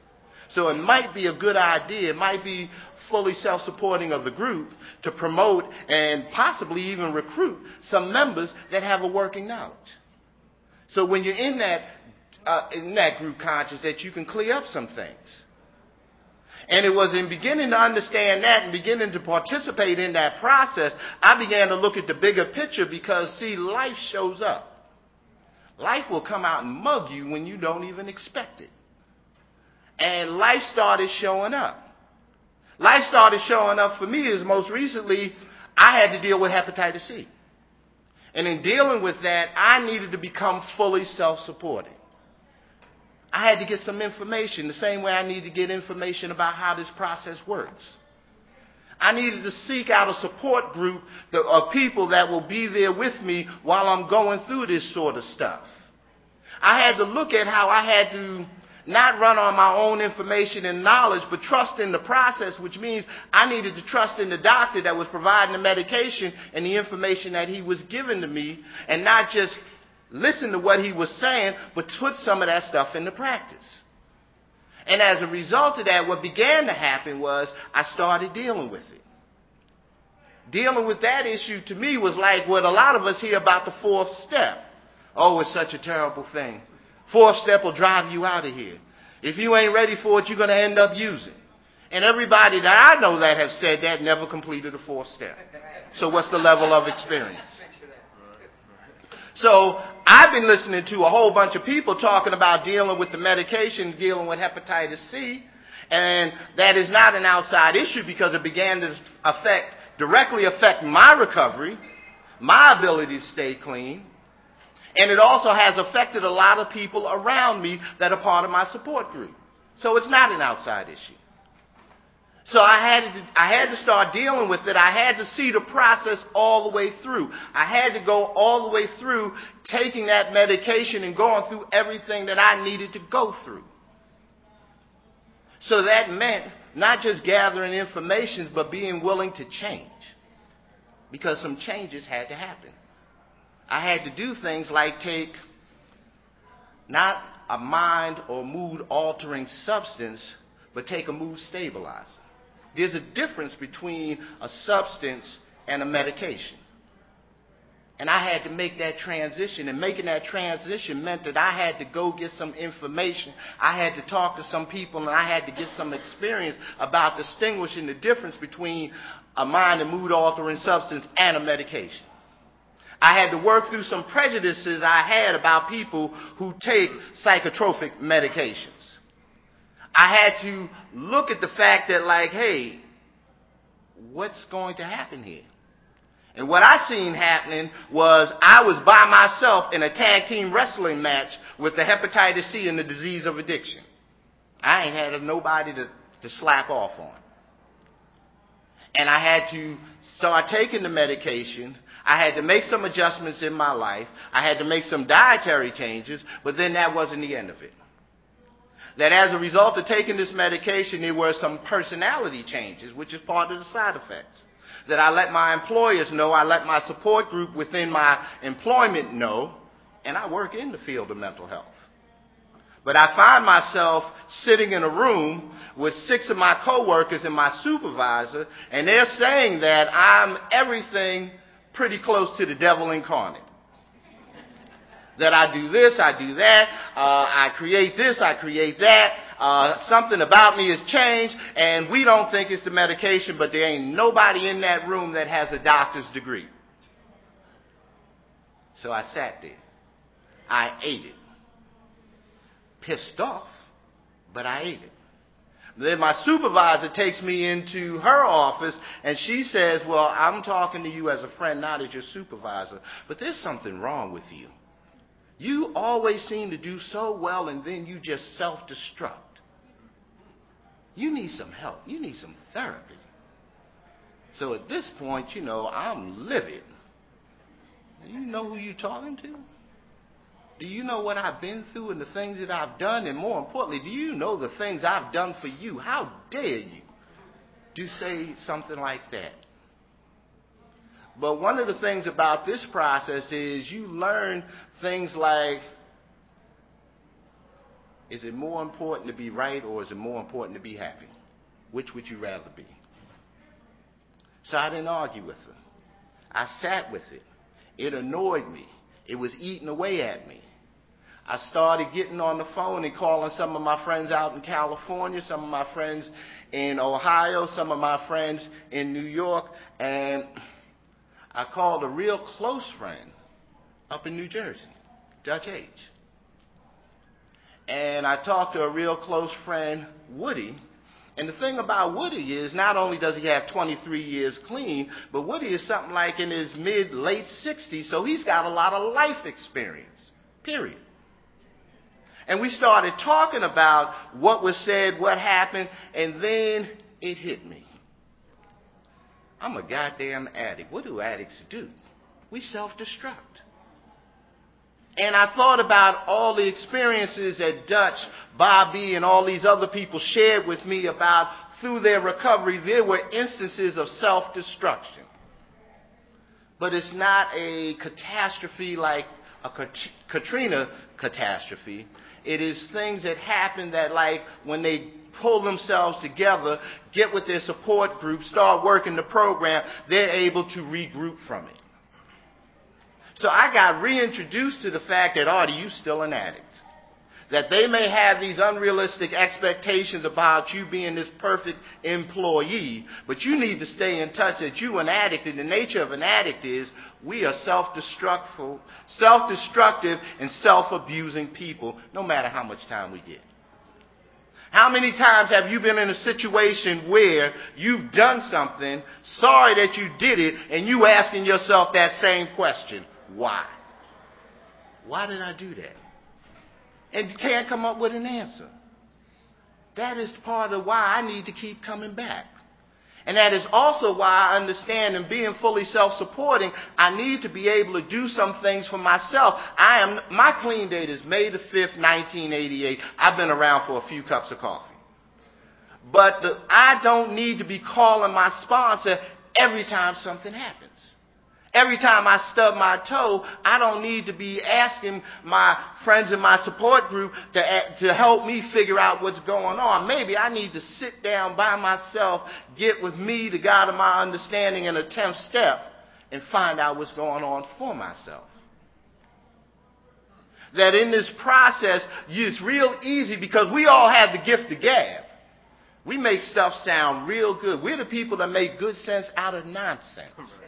So it might be a good idea, it might be fully self-supporting of the group to promote and possibly even recruit some members that have a working knowledge. So when you're in that, uh, in that group conscious, that you can clear up some things. And it was in beginning to understand that and beginning to participate in that process, I began to look at the bigger picture because, see, life shows up. Life will come out and mug you when you don't even expect it. And life started showing up. Life started showing up for me as most recently, I had to deal with hepatitis C. And in dealing with that, I needed to become fully self-supporting. I had to get some information the same way I need to get information about how this process works. I needed to seek out a support group of people that will be there with me while I'm going through this sort of stuff. I had to look at how I had to not run on my own information and knowledge, but trust in the process, which means I needed to trust in the doctor that was providing the medication and the information that he was giving to me, and not just listen to what he was saying, but put some of that stuff into practice. And as a result of that, what began to happen was I started dealing with it. Dealing with that issue to me was like what a lot of us hear about the fourth step. Oh, it's such a terrible thing. Fourth step will drive you out of here. If you ain't ready for it, you're going to end up using. And everybody that I know that have said that never completed the fourth step. So what's the level of experience? So I've been listening to a whole bunch of people talking about dealing with the medication, dealing with hepatitis C, and that is not an outside issue because it began to affect, directly affect my recovery, my ability to stay clean, and it also has affected a lot of people around me that are part of my support group. So it's not an outside issue. So I had to, I had to start dealing with it. I had to see the process all the way through. I had to go all the way through taking that medication and going through everything that I needed to go through. So that meant not just gathering information, but being willing to change. Because some changes had to happen. I had to do things like take not a mind or mood altering substance, but take a mood stabilizer. There's a difference between a substance and a medication. And I had to make that transition. And making that transition meant that I had to go get some information. I had to talk to some people, and I had to get some experience about distinguishing the difference between a mind and mood altering substance and a medication. I had to work through some prejudices I had about people who take psychotropic medications. I had to look at the fact that, like, hey, what's going to happen here? And what I seen happening was I was by myself in a tag team wrestling match with the hepatitis C and the disease of addiction. I ain't had nobody to, to slap off on. And I had to start taking the medication. I had to make some adjustments in my life. I had to make some dietary changes, but then that wasn't the end of it. That as a result of taking this medication, there were some personality changes, which is part of the side effects. That I let my employers know, I let my support group within my employment know, and I work in the field of mental health. But I find myself sitting in a room with six of my coworkers and my supervisor, and they're saying that I'm everything pretty close to the devil incarnate. That I do this, I do that, uh, I create this, I create that, uh, something about me has changed, and we don't think it's the medication, but there ain't nobody in that room that has a doctor's degree. So I sat there. I ate it. Pissed off, but I ate it. Then my supervisor takes me into her office, and she says, well, I'm talking to you as a friend, not as your supervisor, but there's something wrong with you. You always seem to do so well, and then you just self-destruct. You need some help. You need some therapy. So at this point, you know, I'm livid. Do you know who you're talking to? Do you know what I've been through and the things that I've done? And more importantly, do you know the things I've done for you? How dare you do say something like that? But one of the things about this process is you learn things like Is it more important to be right, or is it more important to be happy? Which would you rather be? So I didn't argue with her. I sat with it. It annoyed me. It was eating away at me. I started getting on the phone and calling some of my friends out in California, some of my friends in Ohio, some of my friends in New York, and I called a real close friend up in New Jersey, Dutch H. And I talked to a real close friend, Woody. And the thing about Woody is not only does he have twenty-three years clean, but Woody is something like in his mid, late sixties, so he's got a lot of life experience, period. And we started talking about what was said, what happened, and then it hit me. I'm a goddamn addict. What do addicts do? We self-destruct. And I thought about all the experiences that Dutch, Bobby, and all these other people shared with me about through their recovery. There were instances of self-destruction. But it's not a catastrophe like a Katrina catastrophe. It is things that happen that, like, when they pull themselves together, get with their support group, start working the program, they're able to regroup from it. So I got reintroduced to the fact that, Artie, you still an addict. That they may have these unrealistic expectations about you being this perfect employee, but you need to stay in touch that you an addict, and the nature of an addict is we are self-destructive, self-destructive and self-abusing people, no matter how much time we get. How many times have you been in a situation where you've done something, sorry that you did it, and you asking yourself that same question? Why? Why did I do that? And you can't come up with an answer. That is part of why I need to keep coming back. And that is also why I understand, in being fully self-supporting, I need to be able to do some things for myself. I am, my clean date is May the fifth, nineteen eighty-eight. I've been around for a few cups of coffee. But the, I don't need to be calling my sponsor every time something happens. Every time I stub my toe, I don't need to be asking my friends in my support group to, to help me figure out what's going on. Maybe I need to sit down by myself, get with me, the God of my understanding, in a tenth step, and find out what's going on for myself. That in this process, it's real easy because we all have the gift of gab. We make stuff sound real good. We're the people that make good sense out of nonsense.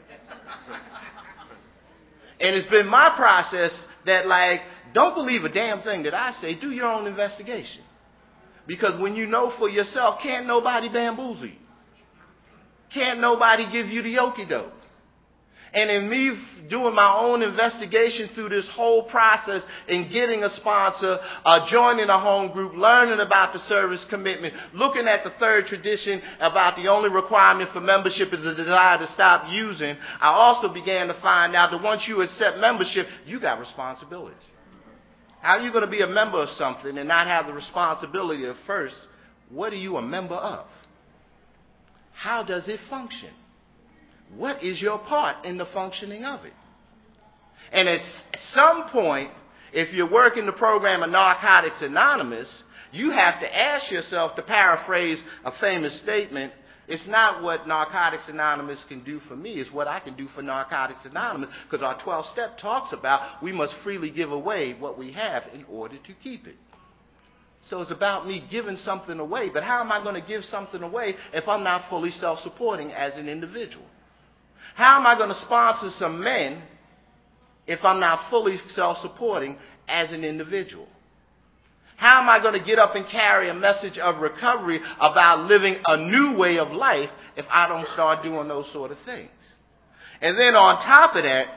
And it's been my process that, like, don't believe a damn thing that I say. Do your own investigation. Because when you know for yourself, can't nobody bamboozle you. Can't nobody give you the okie-doke. And in me doing my own investigation through this whole process and getting a sponsor, uh, joining a home group, learning about the service commitment, looking at the third tradition about the only requirement for membership is a desire to stop using, I also began to find out that once you accept membership, you got responsibility. How are you going to be a member of something and not have the responsibility of first, what are you a member of? How does it function? What is your part in the functioning of it? And at some point, if you're working the program of Narcotics Anonymous, you have to ask yourself, to paraphrase a famous statement, it's not what Narcotics Anonymous can do for me, it's what I can do for Narcotics Anonymous, because our twelfth step talks about we must freely give away what we have in order to keep it. So it's about me giving something away, but how am I going to give something away if I'm not fully self-supporting as an individual? How am I going to sponsor some men if I'm not fully self-supporting as an individual? How am I going to get up and carry a message of recovery about living a new way of life if I don't start doing those sort of things? And then on top of that,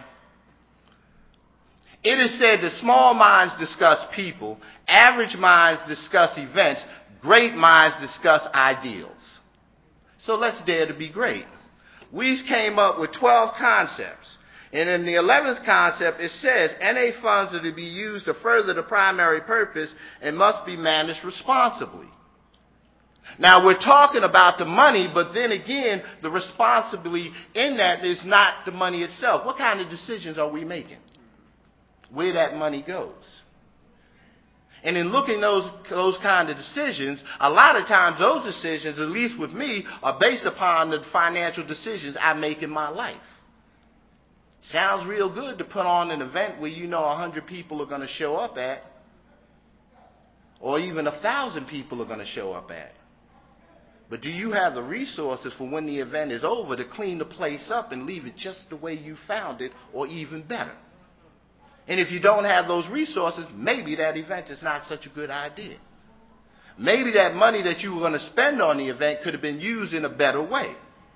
it is said that small minds discuss people, average minds discuss events, great minds discuss ideals. So let's dare to be great. We came up with twelve concepts. And in the eleventh concept, it says N A funds are to be used to further the primary purpose and must be managed responsibly. Now, we're talking about the money, but then again, the responsibility in that is not the money itself. What kind of decisions are we making? Where that money goes. And in looking those those kind of decisions, a lot of times those decisions, at least with me, are based upon the financial decisions I make in my life. Sounds real good to put on an event where you know a hundred people are going to show up at, or even a thousand people are going to show up at. But do you have the resources for when the event is over to clean the place up and leave it just the way you found it, or even better? And if you don't have those resources, maybe that event is not such a good idea. Maybe that money that you were going to spend on the event could have been used in a better way.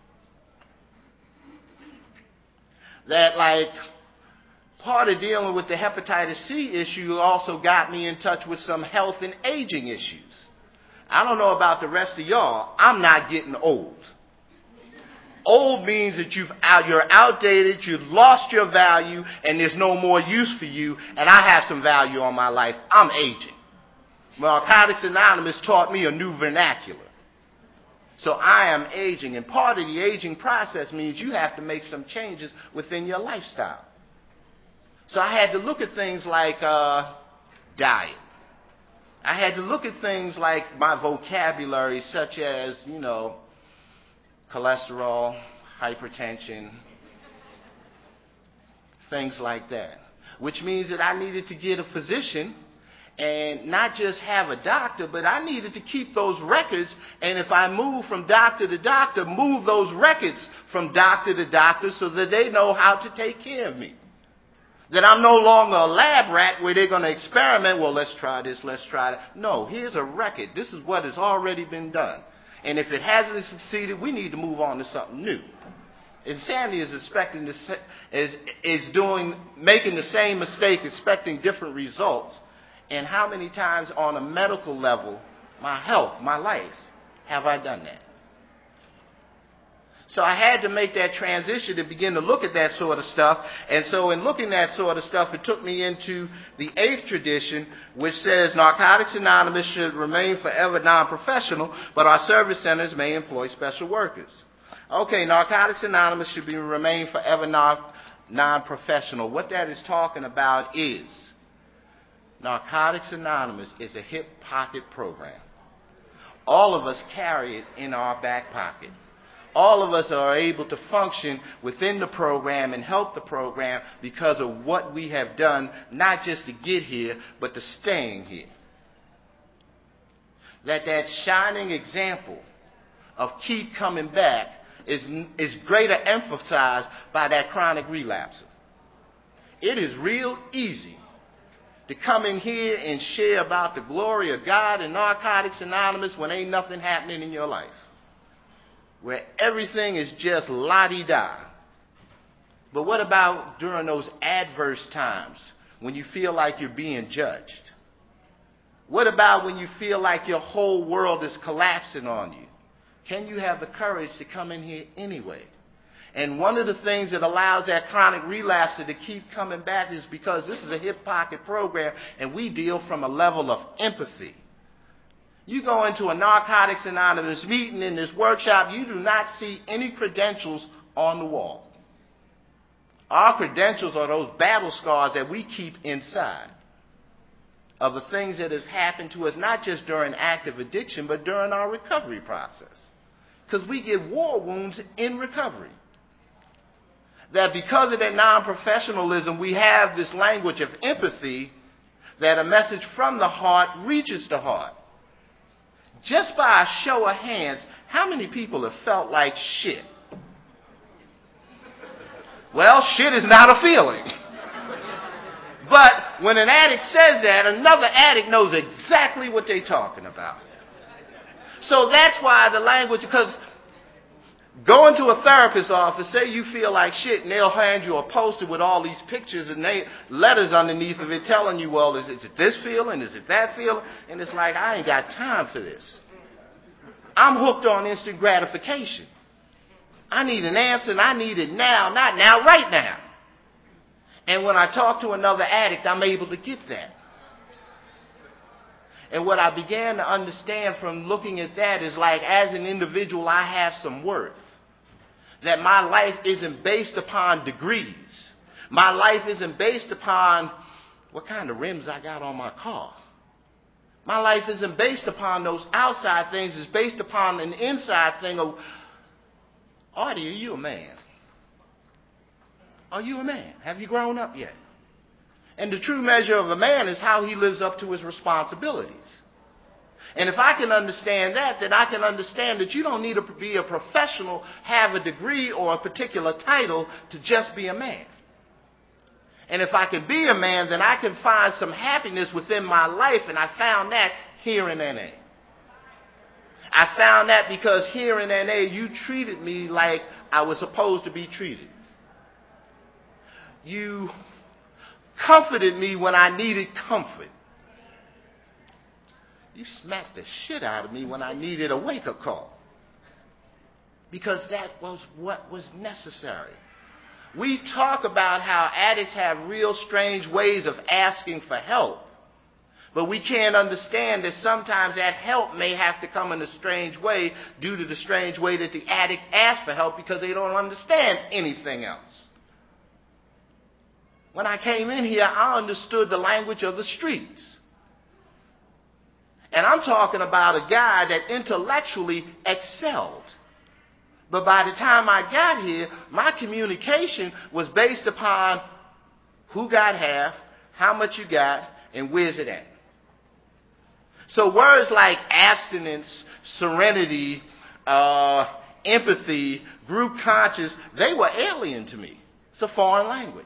That, like, part of dealing with the hepatitis C issue also got me in touch with some health and aging issues. I don't know about the rest of y'all. I'm not getting old. Old means that you've out, you're outdated, you've lost your value, and there's no more use for you, and I have some value on my life. I'm aging. Narcotics Anonymous taught me a new vernacular. So I am aging, and part of the aging process means you have to make some changes within your lifestyle. So I had to look at things like uh, diet. I had to look at things like my vocabulary, such as, you know, cholesterol, hypertension, things like that. Which means that I needed to get a physician and not just have a doctor, but I needed to keep those records. And if I move from doctor to doctor, move those records from doctor to doctor so that they know how to take care of me. That I'm no longer a lab rat where they're going to experiment. Well, let's try this, let's try that. No, here's a record. This is what has already been done. And if it hasn't succeeded, we need to move on to something new. Insanity is expecting this, is is doing making the same mistake, expecting different results. And how many times on a medical level, my health, my life, have I done that? So I had to make that transition to begin to look at that sort of stuff. And so in looking at that sort of stuff, it took me into the eighth tradition, which says Narcotics Anonymous should remain forever non-professional, but our service centers may employ special workers. Okay, Narcotics Anonymous should be remain forever non, non-professional. What that is talking about is Narcotics Anonymous is a hip pocket program. All of us carry it in our back pocket. All of us are able to function within the program and help the program because of what we have done, not just to get here, but to staying here. That that shining example of keep coming back is, is greater emphasized by that chronic relapser. It is real easy to come in here and share about the glory of God and Narcotics Anonymous when ain't nothing happening in your life, where everything is just la-di-da. But what about during those adverse times when you feel like you're being judged? What about when you feel like your whole world is collapsing on you? Can you have the courage to come in here anyway? And one of the things that allows that chronic relapser to keep coming back is because this is a hip pocket program and we deal from a level of empathy. You go into a Narcotics Anonymous meeting in this workshop, you do not see any credentials on the wall. Our credentials are those battle scars that we keep inside of the things that has happened to us, not just during active addiction, but during our recovery process. Because we get war wounds in recovery. That because of that non-professionalism, we have this language of empathy, that a message from the heart reaches the heart. Just by a show of hands, how many people have felt like shit? Well, shit is not a feeling. But when an addict says that, another addict knows exactly what they're talking about. So that's why the language, because go into a therapist's office, say you feel like shit, and they'll hand you a poster with all these pictures and they, letters underneath of it telling you, well, is, is it this feeling? Is it that feeling? And it's like, I ain't got time for this. I'm hooked on instant gratification. I need an answer, and I need it now, not now, right now. And when I talk to another addict, I'm able to get that. And what I began to understand from looking at that is, like, as an individual, I have some worth. That my life isn't based upon degrees. My life isn't based upon what kind of rims I got on my car. My life isn't based upon those outside things. It's based upon an inside thing of, Artie, are you a man? Are you a man? Have you grown up yet? And the true measure of a man is how he lives up to his responsibilities. And if I can understand that, then I can understand that you don't need to be a professional, have a degree or a particular title to just be a man. And if I can be a man, then I can find some happiness within my life, and I found that here in N A. I found that because here in N A, you treated me like I was supposed to be treated. You comforted me when I needed comfort. You smacked the shit out of me when I needed a wake-up call. Because that was what was necessary. We talk about how addicts have real strange ways of asking for help. But we can't understand that sometimes that help may have to come in a strange way due to the strange way that the addict asks for help because they don't understand anything else. When I came in here, I understood the language of the streets. And I'm talking about a guy that intellectually excelled. But by the time I got here, my communication was based upon who got half, how much you got, and where's it at. So words like abstinence, serenity, uh, empathy, group conscious, they were alien to me. It's a foreign language.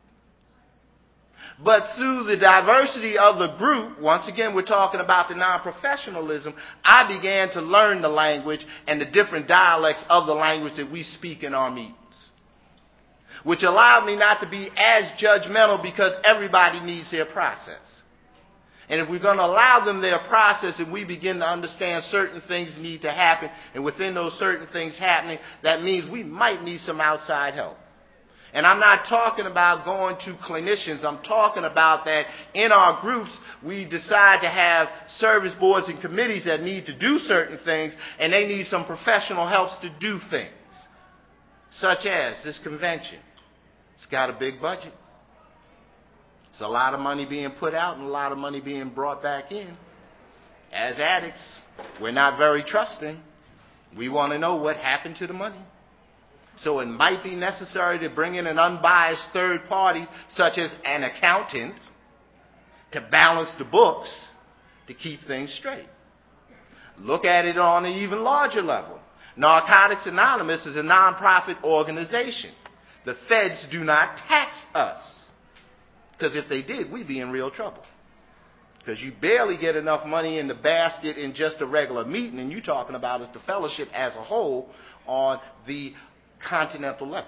But through the diversity of the group, once again we're talking about the non-professionalism, I began to learn the language and the different dialects of the language that we speak in our meetings. Which allowed me not to be as judgmental because everybody needs their process. And if we're going to allow them their process and we begin to understand certain things need to happen, and within those certain things happening, that means we might need some outside help. And I'm not talking about going to clinicians. I'm talking about that in our groups, we decide to have service boards and committees that need to do certain things, and they need some professional helps to do things. Such as this convention. It's got a big budget. It's a lot of money being put out and a lot of money being brought back in. As addicts, we're not very trusting. We want to know what happened to the money. So it might be necessary to bring in an unbiased third party, such as an accountant, to balance the books, to keep things straight. Look at it on an even larger level. Narcotics Anonymous is a nonprofit organization. The feds do not tax us. Because if they did, we'd be in real trouble. Because you barely get enough money in the basket in just a regular meeting, and you're talking about is the fellowship as a whole on the continental level.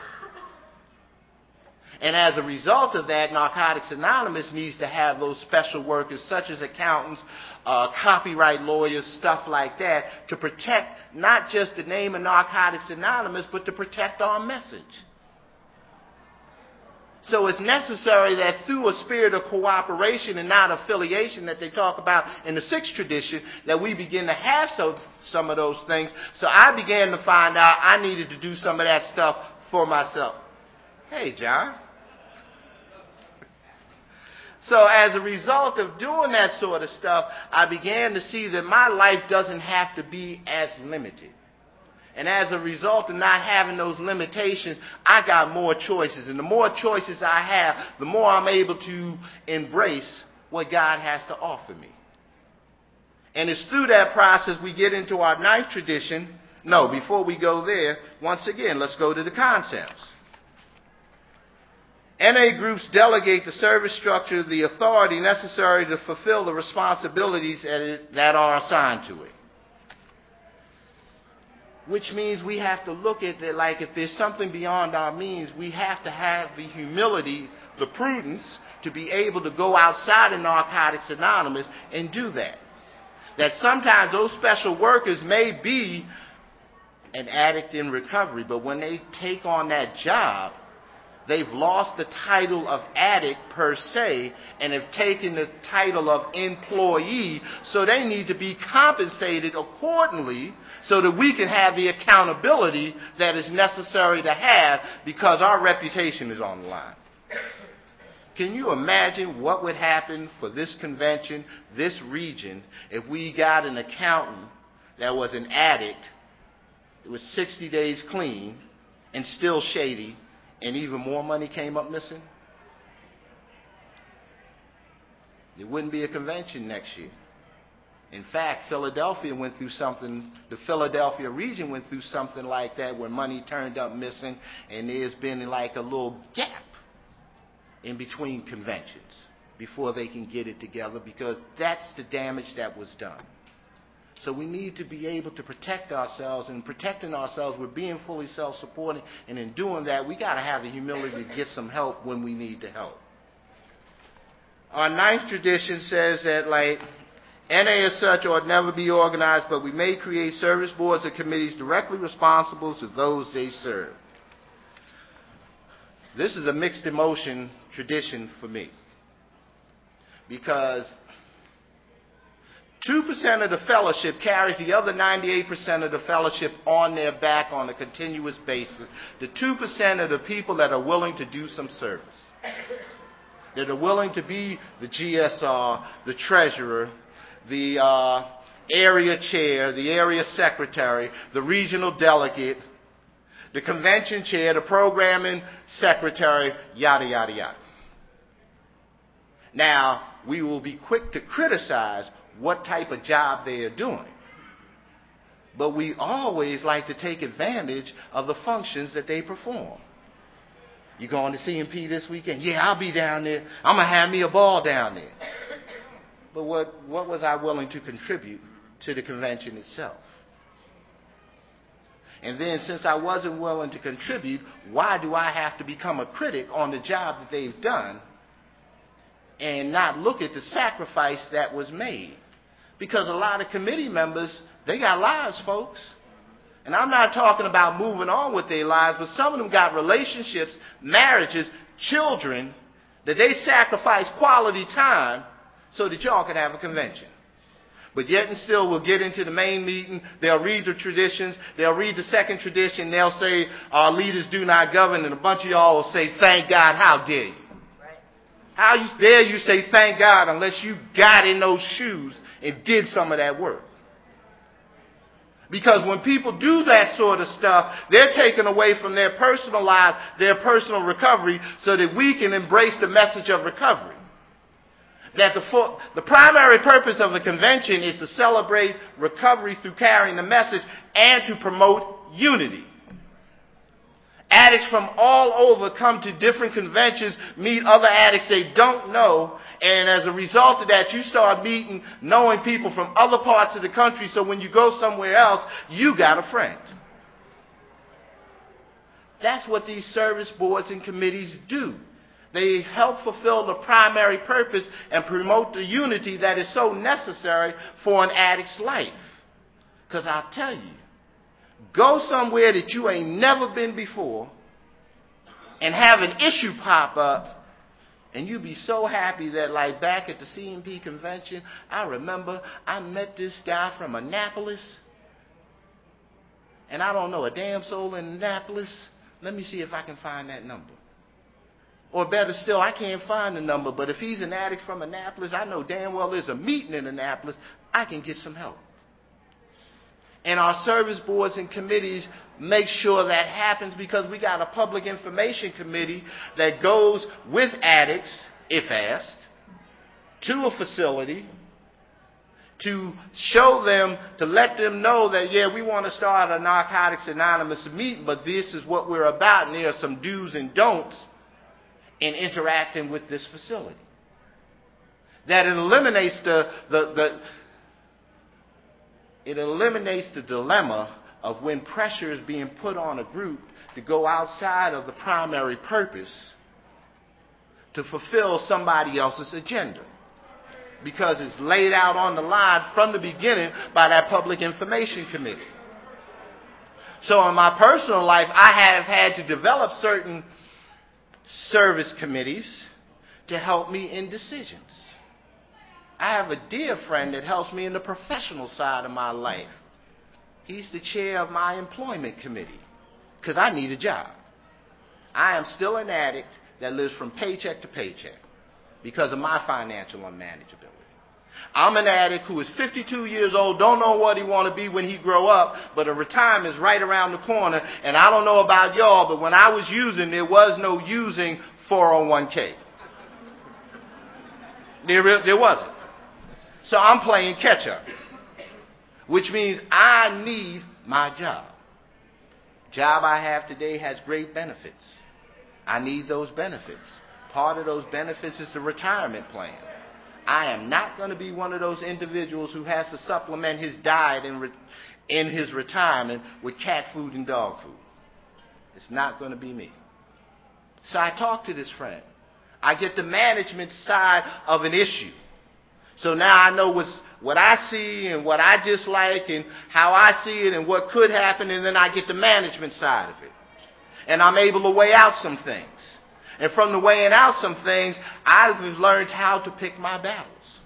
And as a result of that, Narcotics Anonymous needs to have those special workers such as accountants, uh, copyright lawyers, stuff like that, to protect not just the name of Narcotics Anonymous, but to protect our message. So it's necessary that through a spirit of cooperation and not affiliation that they talk about in the sixth tradition, that we begin to have so, some of those things. So I began to find out I needed to do some of that stuff for myself. Hey, John. So as a result of doing that sort of stuff, I began to see that my life doesn't have to be as limited. And as a result of not having those limitations, I got more choices. And the more choices I have, the more I'm able to embrace what God has to offer me. And it's through that process we get into our ninth tradition. No, before we go there, once again, let's go to the concepts. N A groups delegate the service structure, the authority necessary to fulfill the responsibilities that are assigned to it. Which means we have to look at it like if there's something beyond our means, we have to have the humility, the prudence, to be able to go outside of Narcotics Anonymous and do that. That sometimes those special workers may be an addict in recovery, but when they take on that job, they've lost the title of addict per se and have taken the title of employee, so they need to be compensated accordingly so that we can have the accountability that is necessary to have because our reputation is on the line. Can you imagine what would happen for this convention, this region, if we got an accountant that was an addict, that was sixty days clean, and still shady, and even more money came up missing? There wouldn't be a convention next year. In fact, Philadelphia went through something, the Philadelphia region went through something like that where money turned up missing, and there's been like a little gap in between conventions before they can get it together, because that's the damage that was done. So we need to be able to protect ourselves, and protecting ourselves, we're being fully self-supporting, and in doing that, we got to have the humility to get some help when we need the help. Our ninth tradition says that, like, N A as such ought never be organized, but we may create service boards or committees directly responsible to those they serve. This is a mixed emotion tradition for me, because two percent of the fellowship carries the other ninety-eight percent of the fellowship on their back on a continuous basis. The two percent are the people that are willing to do some service, that are willing to be the G S R, the treasurer, the uh, area chair, the area secretary, the regional delegate, the convention chair, the programming secretary, yada, yada, yada. Now, we will be quick to criticize what type of job they are doing, but we always like to take advantage of the functions that they perform. You going to C M P this weekend? Yeah, I'll be down there. I'm going to have me a ball down there. But what, what was I willing to contribute to the convention itself? And then, since I wasn't willing to contribute, why do I have to become a critic on the job that they've done and not look at the sacrifice that was made? Because a lot of committee members, they got lives, folks. And I'm not talking about moving on with their lives, but some of them got relationships, marriages, children, that they sacrifice quality time so that y'all can have a convention. But yet and still, we'll get into the main meeting, they'll read the traditions, they'll read the second tradition, they'll say, our leaders do not govern, and a bunch of y'all will say, thank God, how dare you? Right. How you, dare you say thank God unless you got in those shoes and did some of that work? Because when people do that sort of stuff, they're taken away from their personal lives, their personal recovery, so that we can embrace the message of recovery. That the, full, the primary purpose of the convention is to celebrate recovery through carrying the message and to promote unity. Addicts from all over come to different conventions, meet other addicts they don't know, and as a result of that, you start meeting, knowing people from other parts of the country, so when you go somewhere else, you got a friend. That's what these service boards and committees do. They help fulfill the primary purpose and promote the unity that is so necessary for an addict's life. Because I'll tell you, go somewhere that you ain't never been before and have an issue pop up, and you be so happy that, like back at the C M P convention, I remember I met this guy from Annapolis, and I don't know a damn soul in Annapolis. Let me see if I can find that number. Or better still, I can't find the number, but if he's an addict from Annapolis, I know damn well there's a meeting in Annapolis, I can get some help. And our service boards and committees make sure that happens, because we got a public information committee that goes with addicts, if asked, to a facility to show them, to let them know that, yeah, we want to start a Narcotics Anonymous meeting, but this is what we're about, and there are some do's and don'ts in interacting with this facility. That it eliminates the, the, the it eliminates the dilemma of when pressure is being put on a group to go outside of the primary purpose to fulfill somebody else's agenda, because it's laid out on the line from the beginning by that public information committee. So in my personal life, I have had to develop certain service committees to help me in decisions. I have a dear friend that helps me in the professional side of my life. He's the chair of my employment committee because I need a job. I am still an addict that lives from paycheck to paycheck. because of my financial unmanageability. I'm an addict who is fifty-two years old, don't know what he want to be when he grow up, but a retirement is right around the corner, and I don't know about y'all, but when I was using, there was no using four oh one k. There, there wasn't. So I'm playing catch up, which means I need my job. Job I have today has great benefits. I need those benefits. Part of those benefits is the retirement plan. I am not going to be one of those individuals who has to supplement his diet in, re- in his retirement with cat food and dog food. It's not going to be me. So I talk to this friend. I get the management side of an issue. So now I know what's, what I see and what I dislike and how I see it and what could happen, and then I get the management side of it. And I'm able to weigh out some things. And from the weighing out some things, I've learned how to pick my battles.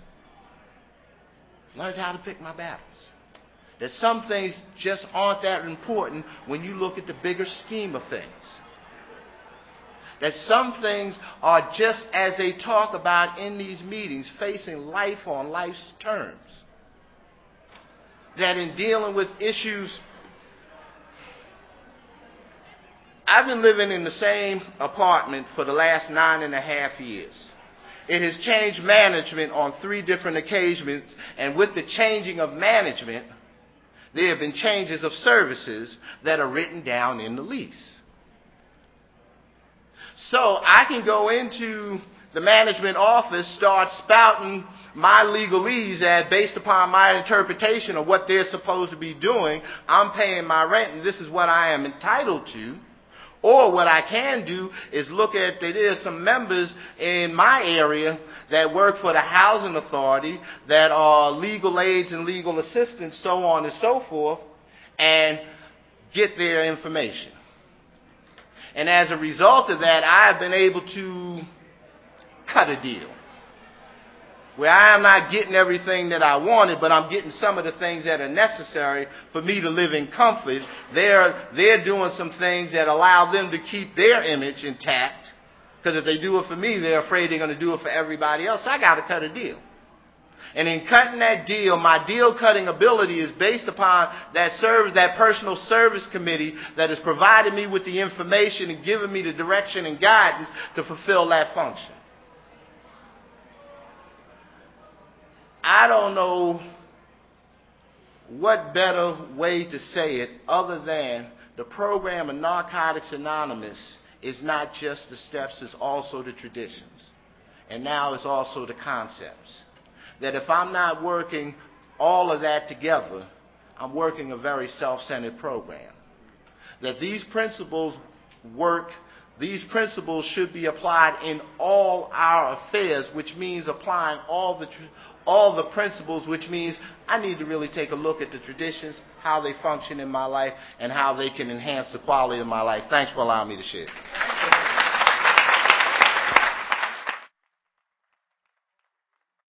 Learned how to pick my battles. That some things just aren't that important when you look at the bigger scheme of things. That some things are just as they talk about in these meetings, facing life on life's terms. That in dealing with issues, I've been living in the same apartment for the last nine and a half years. It has changed management on three different occasions, and with the changing of management, there have been changes of services that are written down in the lease. So I can go into the management office, start spouting my legalese as based upon my interpretation of what they're supposed to be doing. I'm paying my rent, and this is what I am entitled to. Or what I can do is look at that there's some members in my area that work for the housing authority that are legal aids and legal assistants, so on and so forth, and get their information. And as a result of that, I've been able to cut a deal. Where I am not getting everything that I wanted, but I'm getting some of the things that are necessary for me to live in comfort. They're, they're doing some things that allow them to keep their image intact. Because if they do it for me, they're afraid they're going to do it for everybody else. So I got to cut a deal. And in cutting that deal, my deal-cutting ability is based upon that service, that personal service committee that has provided me with the information and given me the direction and guidance to fulfill that function. I don't know what better way to say it other than the program of Narcotics Anonymous is not just the steps, it's also the traditions. And now it's also the concepts. That if I'm not working all of that together, I'm working a very self-centered program. That these principles work, these principles should be applied in all our affairs, which means applying all the all the principles, which means I need to really take a look at the traditions, how they function in my life, and how they can enhance the quality of my life. Thanks for allowing me to share.